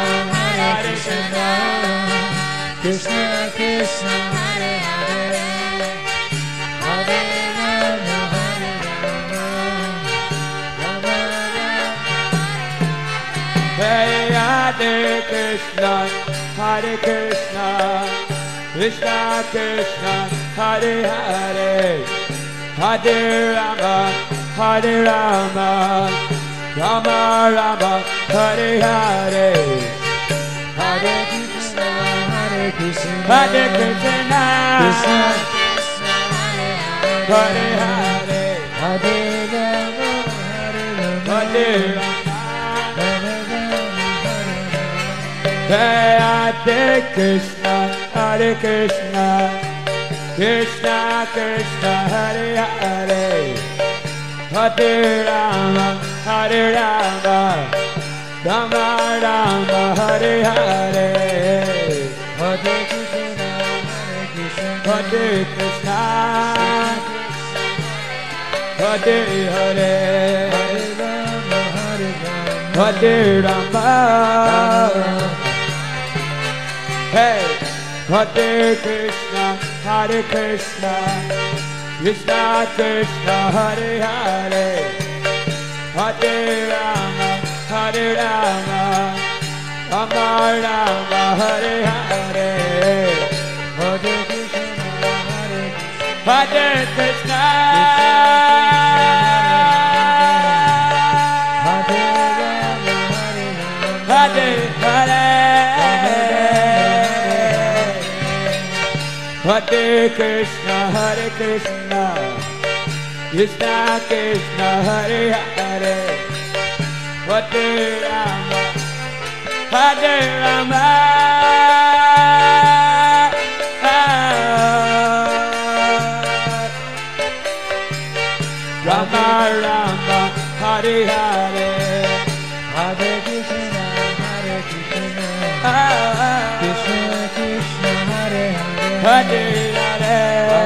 Krishna Krishna, Hare Hare, Hare Rama, Hare Rama, Rama Rama. Hare Krishna, Hare Krishna, Krishna Krishna, Hare Hare, Hare Rama, Hare Rama, Rama Rama, Hare Hare, Hare Krishna, Hare Krishna, Hare Krishna, Hare Hare, Hare Rama, Hare Rama, Hare Krishna, Hare Krishna, Krishna Krishna, Hare Hare, Hare Rama, Hare Rama, Rama Rama, Hare Hare, Hare Krishna, Hare Krishna, Hare Hare, Hare Rama, Hey, Hare Krishna, Hare Krishna, Krishna Krishna, Hare Hare, Hare Rama, Hare Rama, Rama Rama, Hare Hare, Hare Krishna, Hare Hare, Hare Krishna, Hare Krishna, Krishna Krishna, Hare Hare, Hare Rama, Hare Rama, Rama Rama, Hare Hare, Hare Krishna, Hare Hare,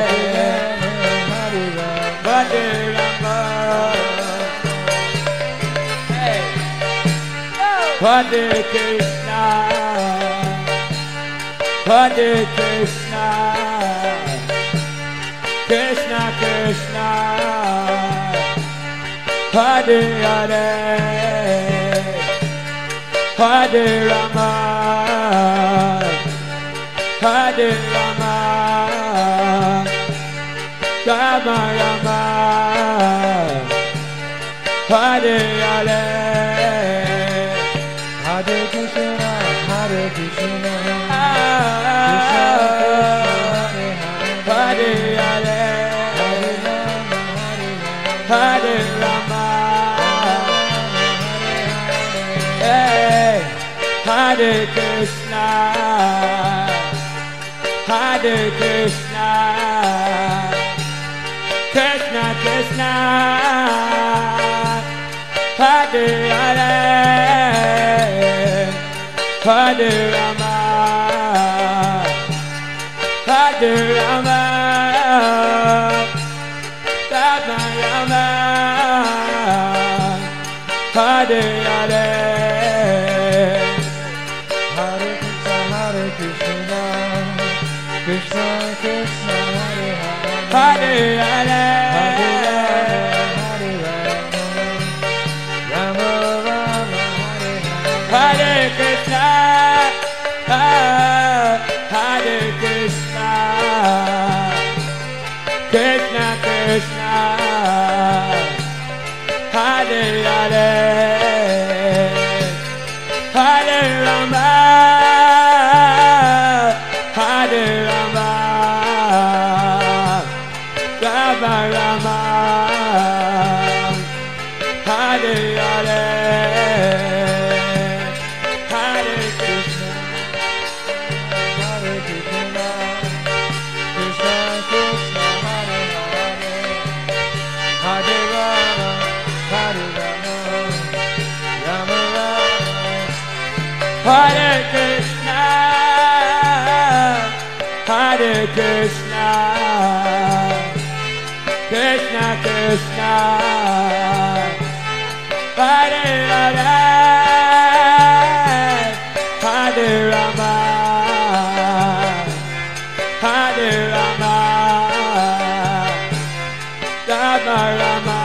Hare Rama, Hare Rama, hey, Hare Krishna, Hare Krishna, Krishna Krishna, Hare Hare, Hare Rama, Hare Rama, Rama Rama, Hare Hare, Hare Krishna, Hare Krishna, Hare Hare, Hare Rama, hey, Hare Krishna, Hare Krishna, Krishna Krishna, Hare Hare, Hare Rama, Hare Rama, Rama Rama, Hare Hare, Hare Krishna, Krishna Krishna, Hare Hare, Hare Hare Hare, Rama, Rama Rama, Hare Hare Krishna, Hare Krishna, Krishna Krishna, Hare Hare, Hare Rama, Hare Rama, Rama Rama, Hare Hare, Hare Krishna, Hare Krishna, Krishna Krishna, Hare Hare, Hare Rama, Hare Rama, Rama Rama, Hare Krishna, Hare Krishna, Krishna Krishna, Hare Hare, Hare Rama, Hare Rama, Rama Rama,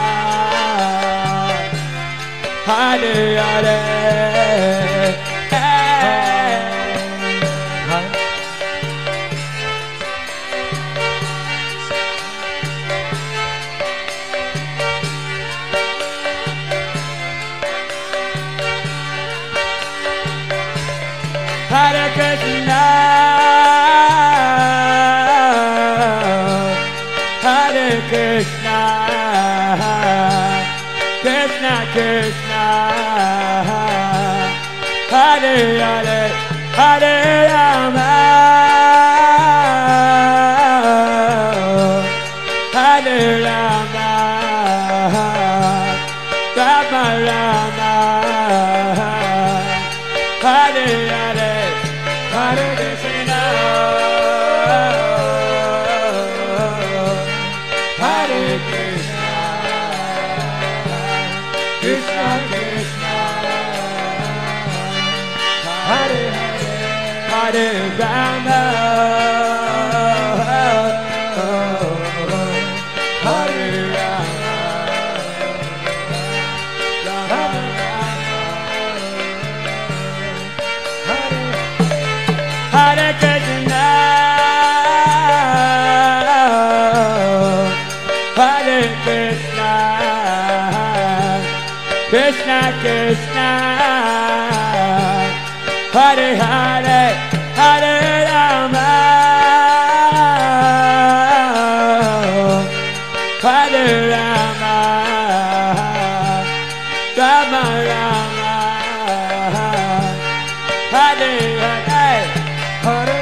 Hare Hare, Hare Krishna, Hare Krishna, Krishna Krishna, Hare Hare, Hare Rama, Hare Rama, Rama Rama, Hare Hare, Hare Krishna, Hare Krishna, Krishna Krishna, Hare Hare, Hare Rama, Hare Rama, Rama Hare Krishna, Hare Krishna, Krishna Krishna, Hare Hare, Hare Rama, Hare Rama, Rama Rama, Hare Hare, Hare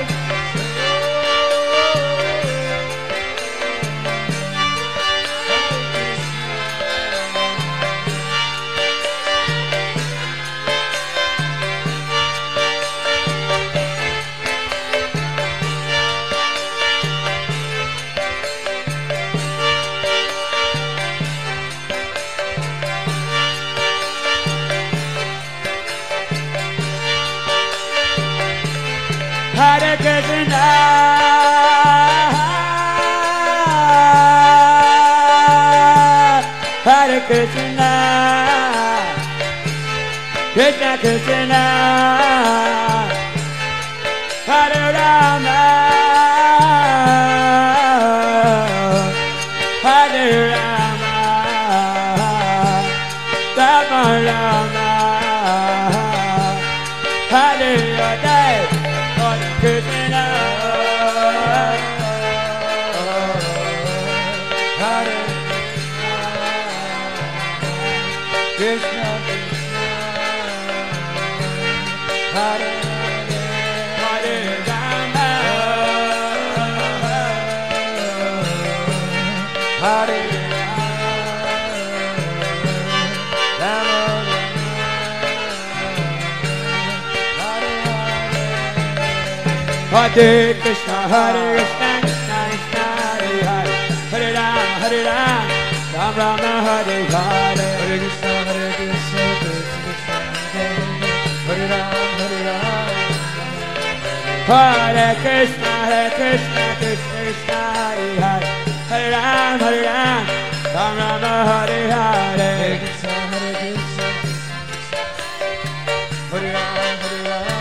Hare Krishna, Hare Krishna, Krishna Krishna, Hare Rama, Hare Rama, Rama Rama, Hare Hare, Hare Krishna, Hare Krishna, Hare Hare Rama, Hare Rama, Hare Krishna, Hare Krishna, Krishna Krishna, Hare Hare, Hare Rama, Hare Rama, Ram Rama, Hare Hare, Hare Krishna, Hare Krishna, Krishna Krishna, Hare Rama, Hare Rama, Hare Krishna, Krishna Krishna, Hare Hare, Hare Rama, Hare Rama, Ram Rama, Hare Hare, Hare Krishna, Hare Krishna, Hare Rama, Hare Rama,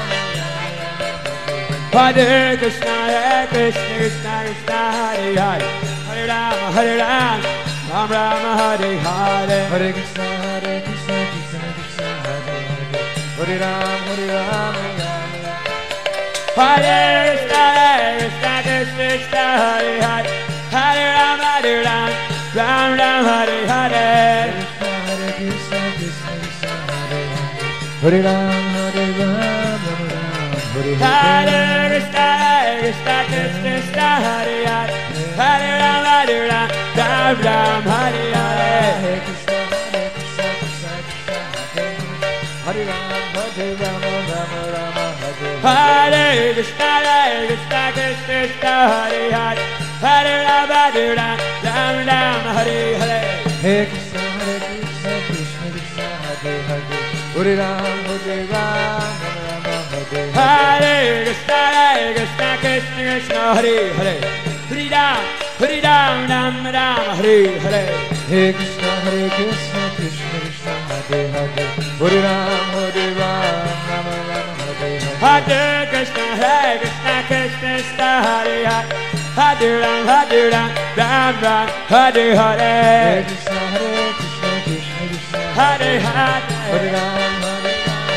Hare Krishna, Krishna Krishna, Hare Hare, Hare Rama, Hare Rama, Ram Rama, Hare Hare, Hare Krishna, Krishna Krishna, Hare Hare, Hare Rama, Hare Rama, Hare Krishna, Krishna Krishna, Hare Hare, Hare Rama, Hare Rama, Ram Rama, Hare Hare, Hare Krishna, Krishna Krishna, Hare Hare, Hare Rama, Hare Rama, Hare Krishna, Krishna Krishna, Hare Hare, Hare Rama, Hare Rama, Ram Ram, Hare Hare, Hare Krishna, Krishna Krishna, Hare Rama, Hare Rama, Rama Rama, Hare Krishna, Krishna Krishna, Hare Hare, Hare Rama, Hare Rama, Ram Ram, Hare Hare, Hare Krishna, Krishna Krishna, Hare Hare, Hare Rama, Hare Rama, Hare Krishna, Krishna Krishna, Hare Hare, Hare Ram, Hare Ram, Ram Ram, Hare Hare, Hare Krishna, Krishna Krishna, Hare Hare, Hare Ram, Hare Ram, Ram Ram, Hare Hare, Hare Krishna, Krishna Krishna, Hare Hare, Hare Ram, Hare Ram, Ram Ram, Hare Hare, Hare Krishna, Krishna Krishna, Hare Hare, Hare Ram, Hare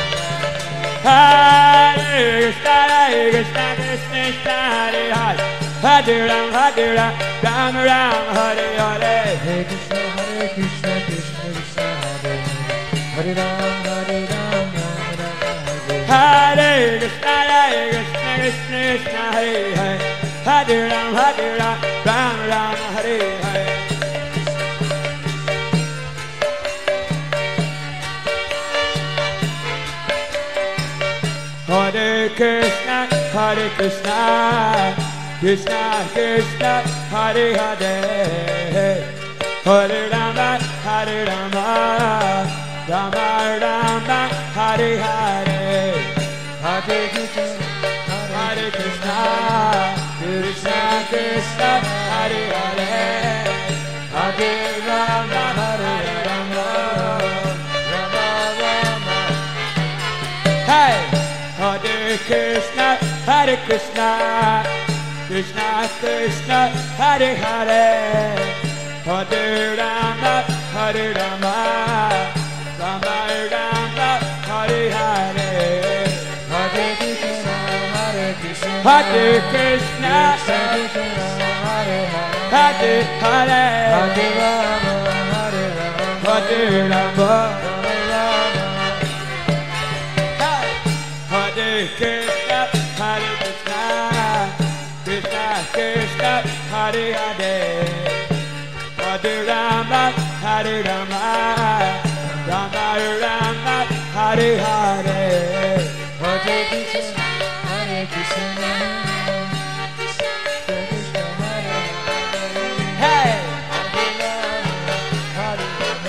Hare Krishna, Krishna Krishna, Hare Hare, Hare Ram, Hare Ram, Ram Ram, Hare Hare, Hare Krishna, Krishna Krishna, Hare Hare, Hare Ram, Hare Ram, Ram Ram, Hare Krishna, Krishna Krishna, Hare Hare, Hare Ram, Hare Ram, Ram Ram, Hare Hare. Hare Krishna, Krishna Krishna, Hare Hare, Hare Rama, Hare Rama, Rama Rama, Hare Hare, Hare Krishna, Krishna Krishna, Hare Hare, Hare Rama, Hare Rama, Rama Rama. Hey! Hare Krishna, Krishna Krishna, Hare Hare, Hare Rama, Hare Rama, Rama Rama, Hare Hare, Hare Krishna, Hare Krishna, Hare Hare, Hare Rama, Hare Rama, Hare Krishna, Hare Krishna, Krishna Krishna, Hare Hare, Hare Rama, Hare Rama, Rama Rama, Hare Hare, Hare Krishna, Krishna Hey! Hare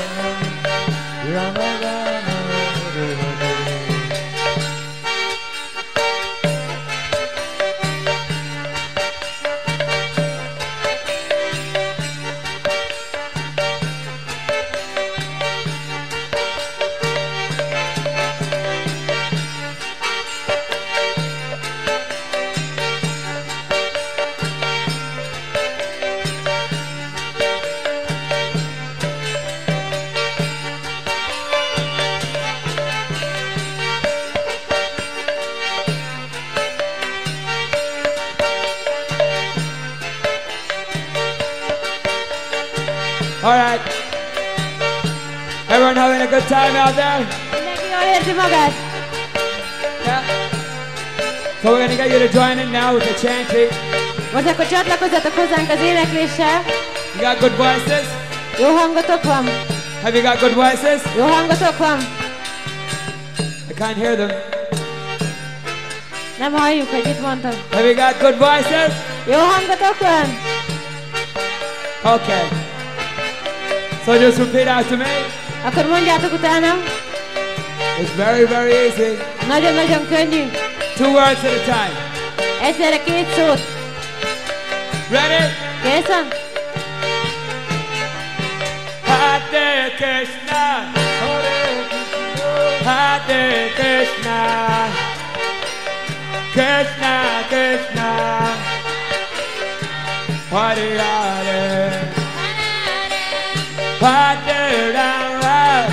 Rama, Rama Rama, Hare Hare. Alright. Everyone having a good time out there? Mindenki jól érzi magát? Yeah. So we're gonna get you to join in now with the chanting. Most akkor csatlakozzatok hozzánk az énekléssel. You got good voices? Jó hangotok van? Have you got good voices? Jó hangotok van? I can't hear them. Nem halljuk, hogy mit mondtam. Have you got good voices? Jó hangotok van? Okay. So just repeat after me. Akkor mondjátok utánam. It's very, very easy. Nagyon-nagyon könnyű. 2 words at a time. Egyszerre 2 szót. Ready? Készen? Hare Krishna, Hare Krishna, Krishna Krishna, Hare Hare, Hare Rama,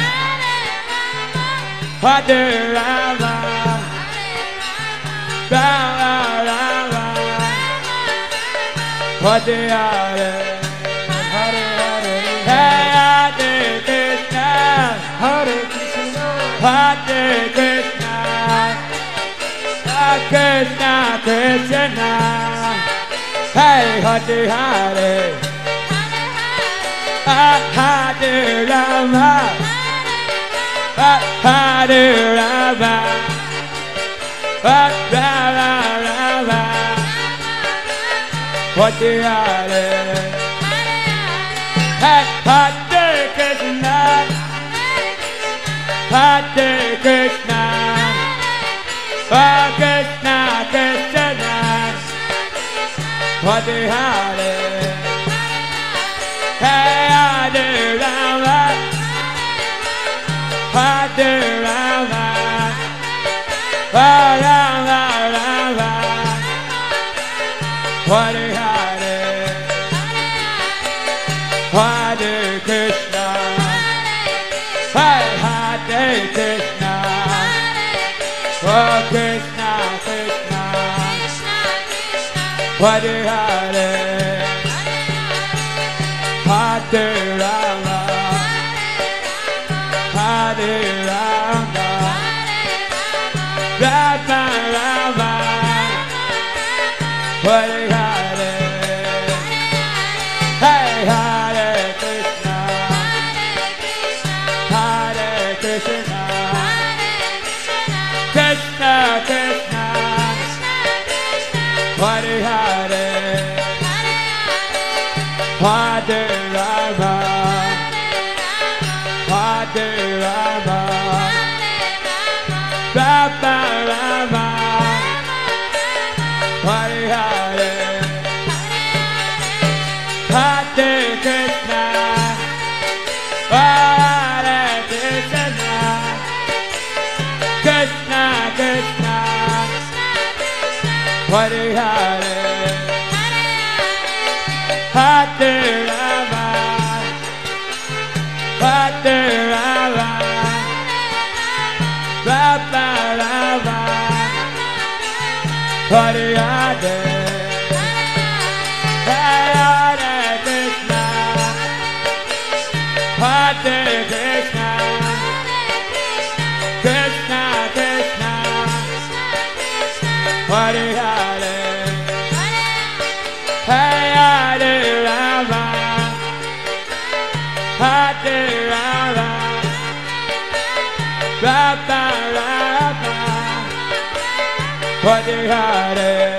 Hare Rama, Rama Rama, Hare Hare. Hare Krishna, Hare Krishna, Hare Krishna, Krishna Krishna, Hey Hare Hare, Hare Rama, Hare Rama, Rama Rama, Hare Hare. Hare Krishna, Hare Krishna, Hare Krishna Krishna, Hare Hare, Hare Rama, Hare Rama, Rama Rama, Hare Hare. Hare Krishna, Hare Krishna, Oh Krishna Krishna, Hare Hare, Hare Rama, Hare Rama, Rama Rama, Hare Hare, Hey Hare Krishna, Hare Krishna, Krishna Krishna, Hare Hare, Hare Rama, Hare Rama, Rama Rama, Hare Hare, Hare Krishna, Hare Krishna, Krishna Krishna, Hare Hare, Hare Rama, Hare Rama, Rama Rama, Hare Hare. Hare Krishna, Hare Krishna, Krishna Krishna, Hare Hare, Hare Rama, Hare Rama, Rama Rama, Hare Hare.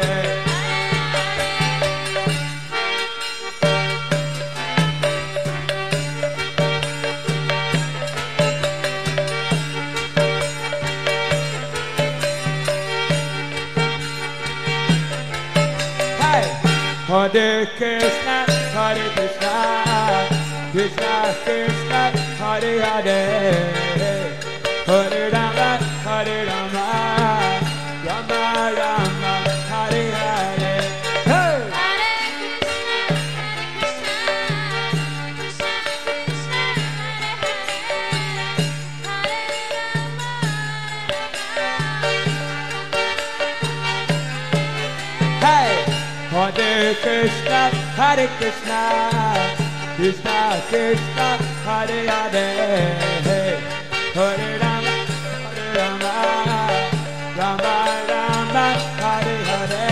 Hare Krishna, Hare Krishna, Krishna Krishna, Hare Hare, Hare Rama, Hare Rama, Rama Rama, Hare Hare. Hey! Hare Krishna, Hare Krishna, Krishna Krishna Hare Hare Hare Rama Rama Rama Hare Hare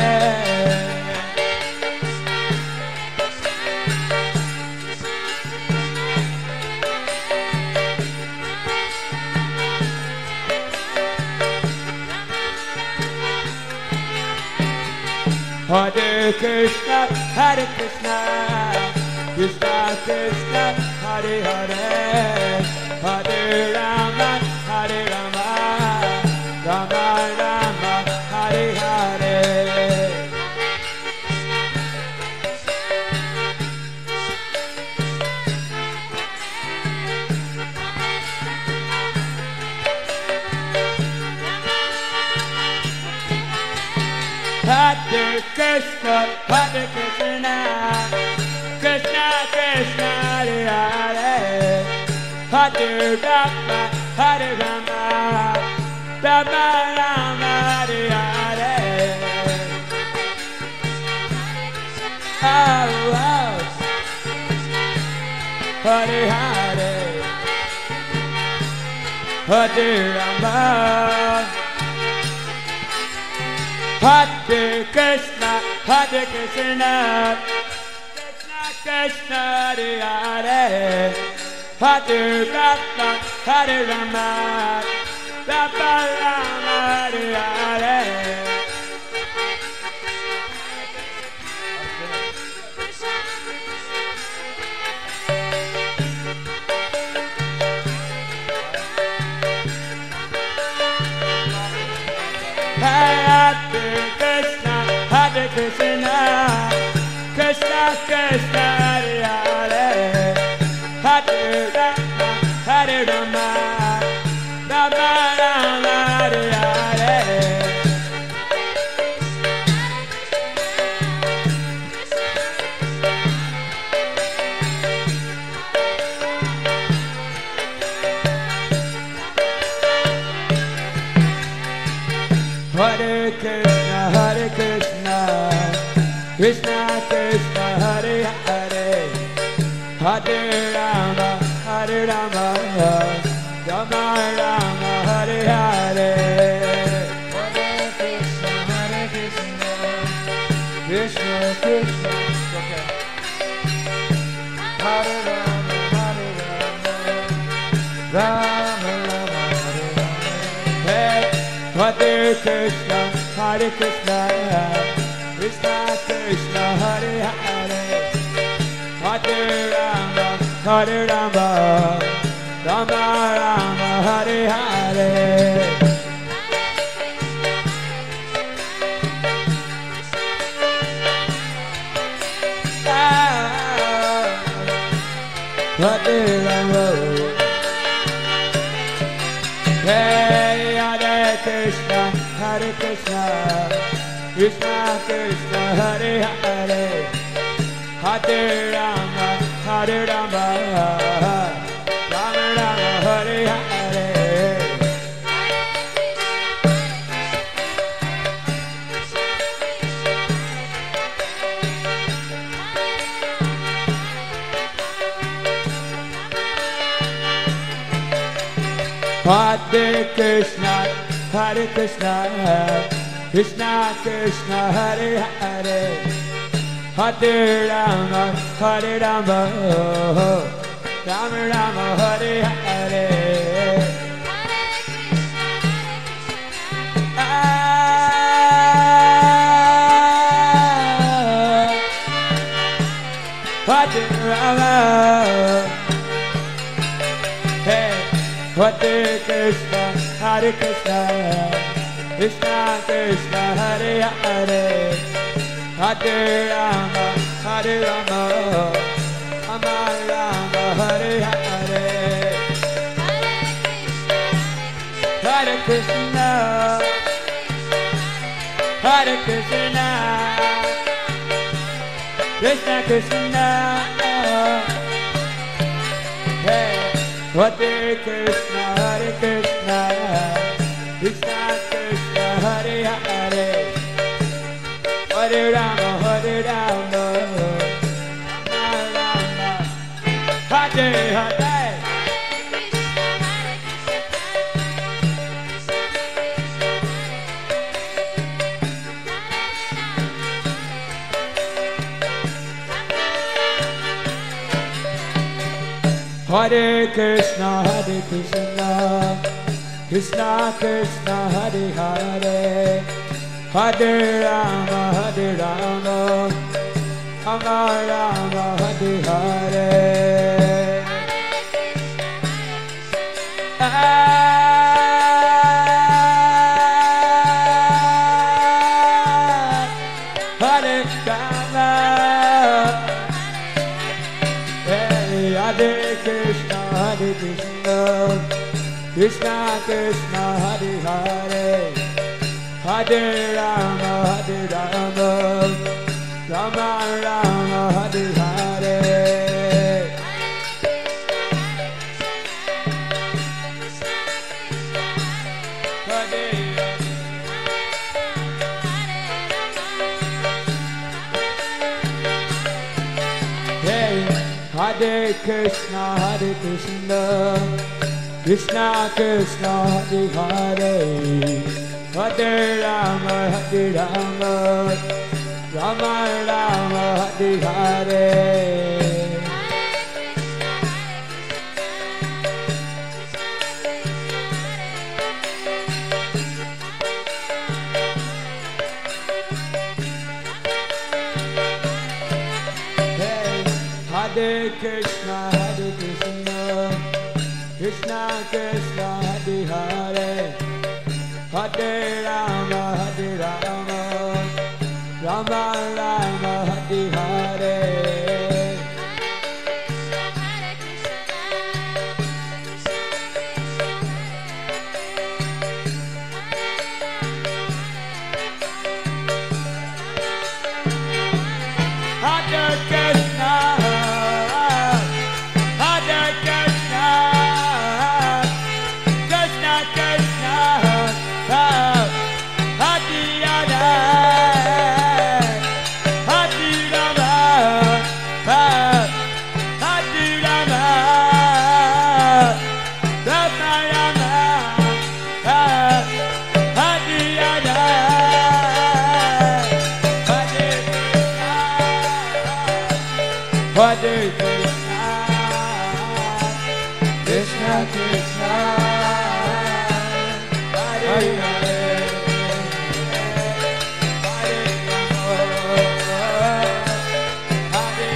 Hare Krishna Krishna Krishna Hare Hare Hare Rama Rama Rama Hare Hare Hare Krishna Krishna Krishna Hare Hare Hare Rama Rama Rama Hare Hare Oh, oh Hare Hare Hare Rama Hare Krishna Krishna Krishna Hare Hare Hare Rama Rama Rama Hare Hare Hare Krishna Krishna Krishna Krishna Hare Hare Hare Rama Rama Rama Hare Hare Hare Krishna Krishna Krishna Hare Hare Hare Rama Rama Rama Hare Hare Hare Krishna Krishna Krishna okay. Hare Rama Rama Rama Hare Hare Hare Krishna Krishna Krishna Hare Hare Hare Rama Rama Rama Hare Hare Hare Rama Hey Hare Krishna Krishna Krishna Hare Hare Hare Rama Rama Rama Hare Hare Hare Krishna Krishna Krishna Hare Hare Hare Rama Rama Rama Hare Hare Hare Rama Hey Hare Krishna Krishna Krishna Hare Hare Hare Rama Rama Rama Hare Hare Hare Krishna Krishna Krishna Hey Hare Krishna Krishna Krishna Hare Hare Hare Rama Rama Hare Krishna, Krishna Krishna, Hare Hare, Hare Rama, Rama Rama, Hare Hare. Hare Rama, Hare Krishna, Krishna Krishna, Hare Hare, Hare Rama, Rama Rama, Hare Hare. Hare Krishna, Krishna Krishna, Hare Hare, Hare Rama, Rama Rama, Hare Hare. Hare Krishna, Krishna Krishna, Hare Hare, Hare Rama, Rama Rama, Hare Hare. Hare Krishna, Hare Krishna, Krishna Krishna, Hare Hare, Hare Rama, Hare Rama, Rama Rama, Hare Hare. Hare Krishna, Krishna Krishna, Hare Hare, Hare Rama, Hare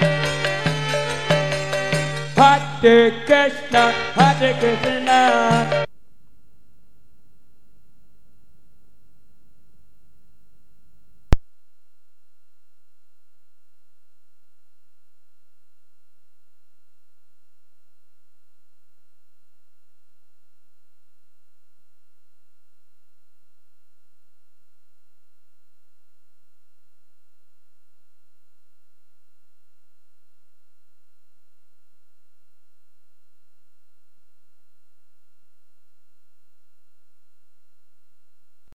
Hare Krishna, Krishna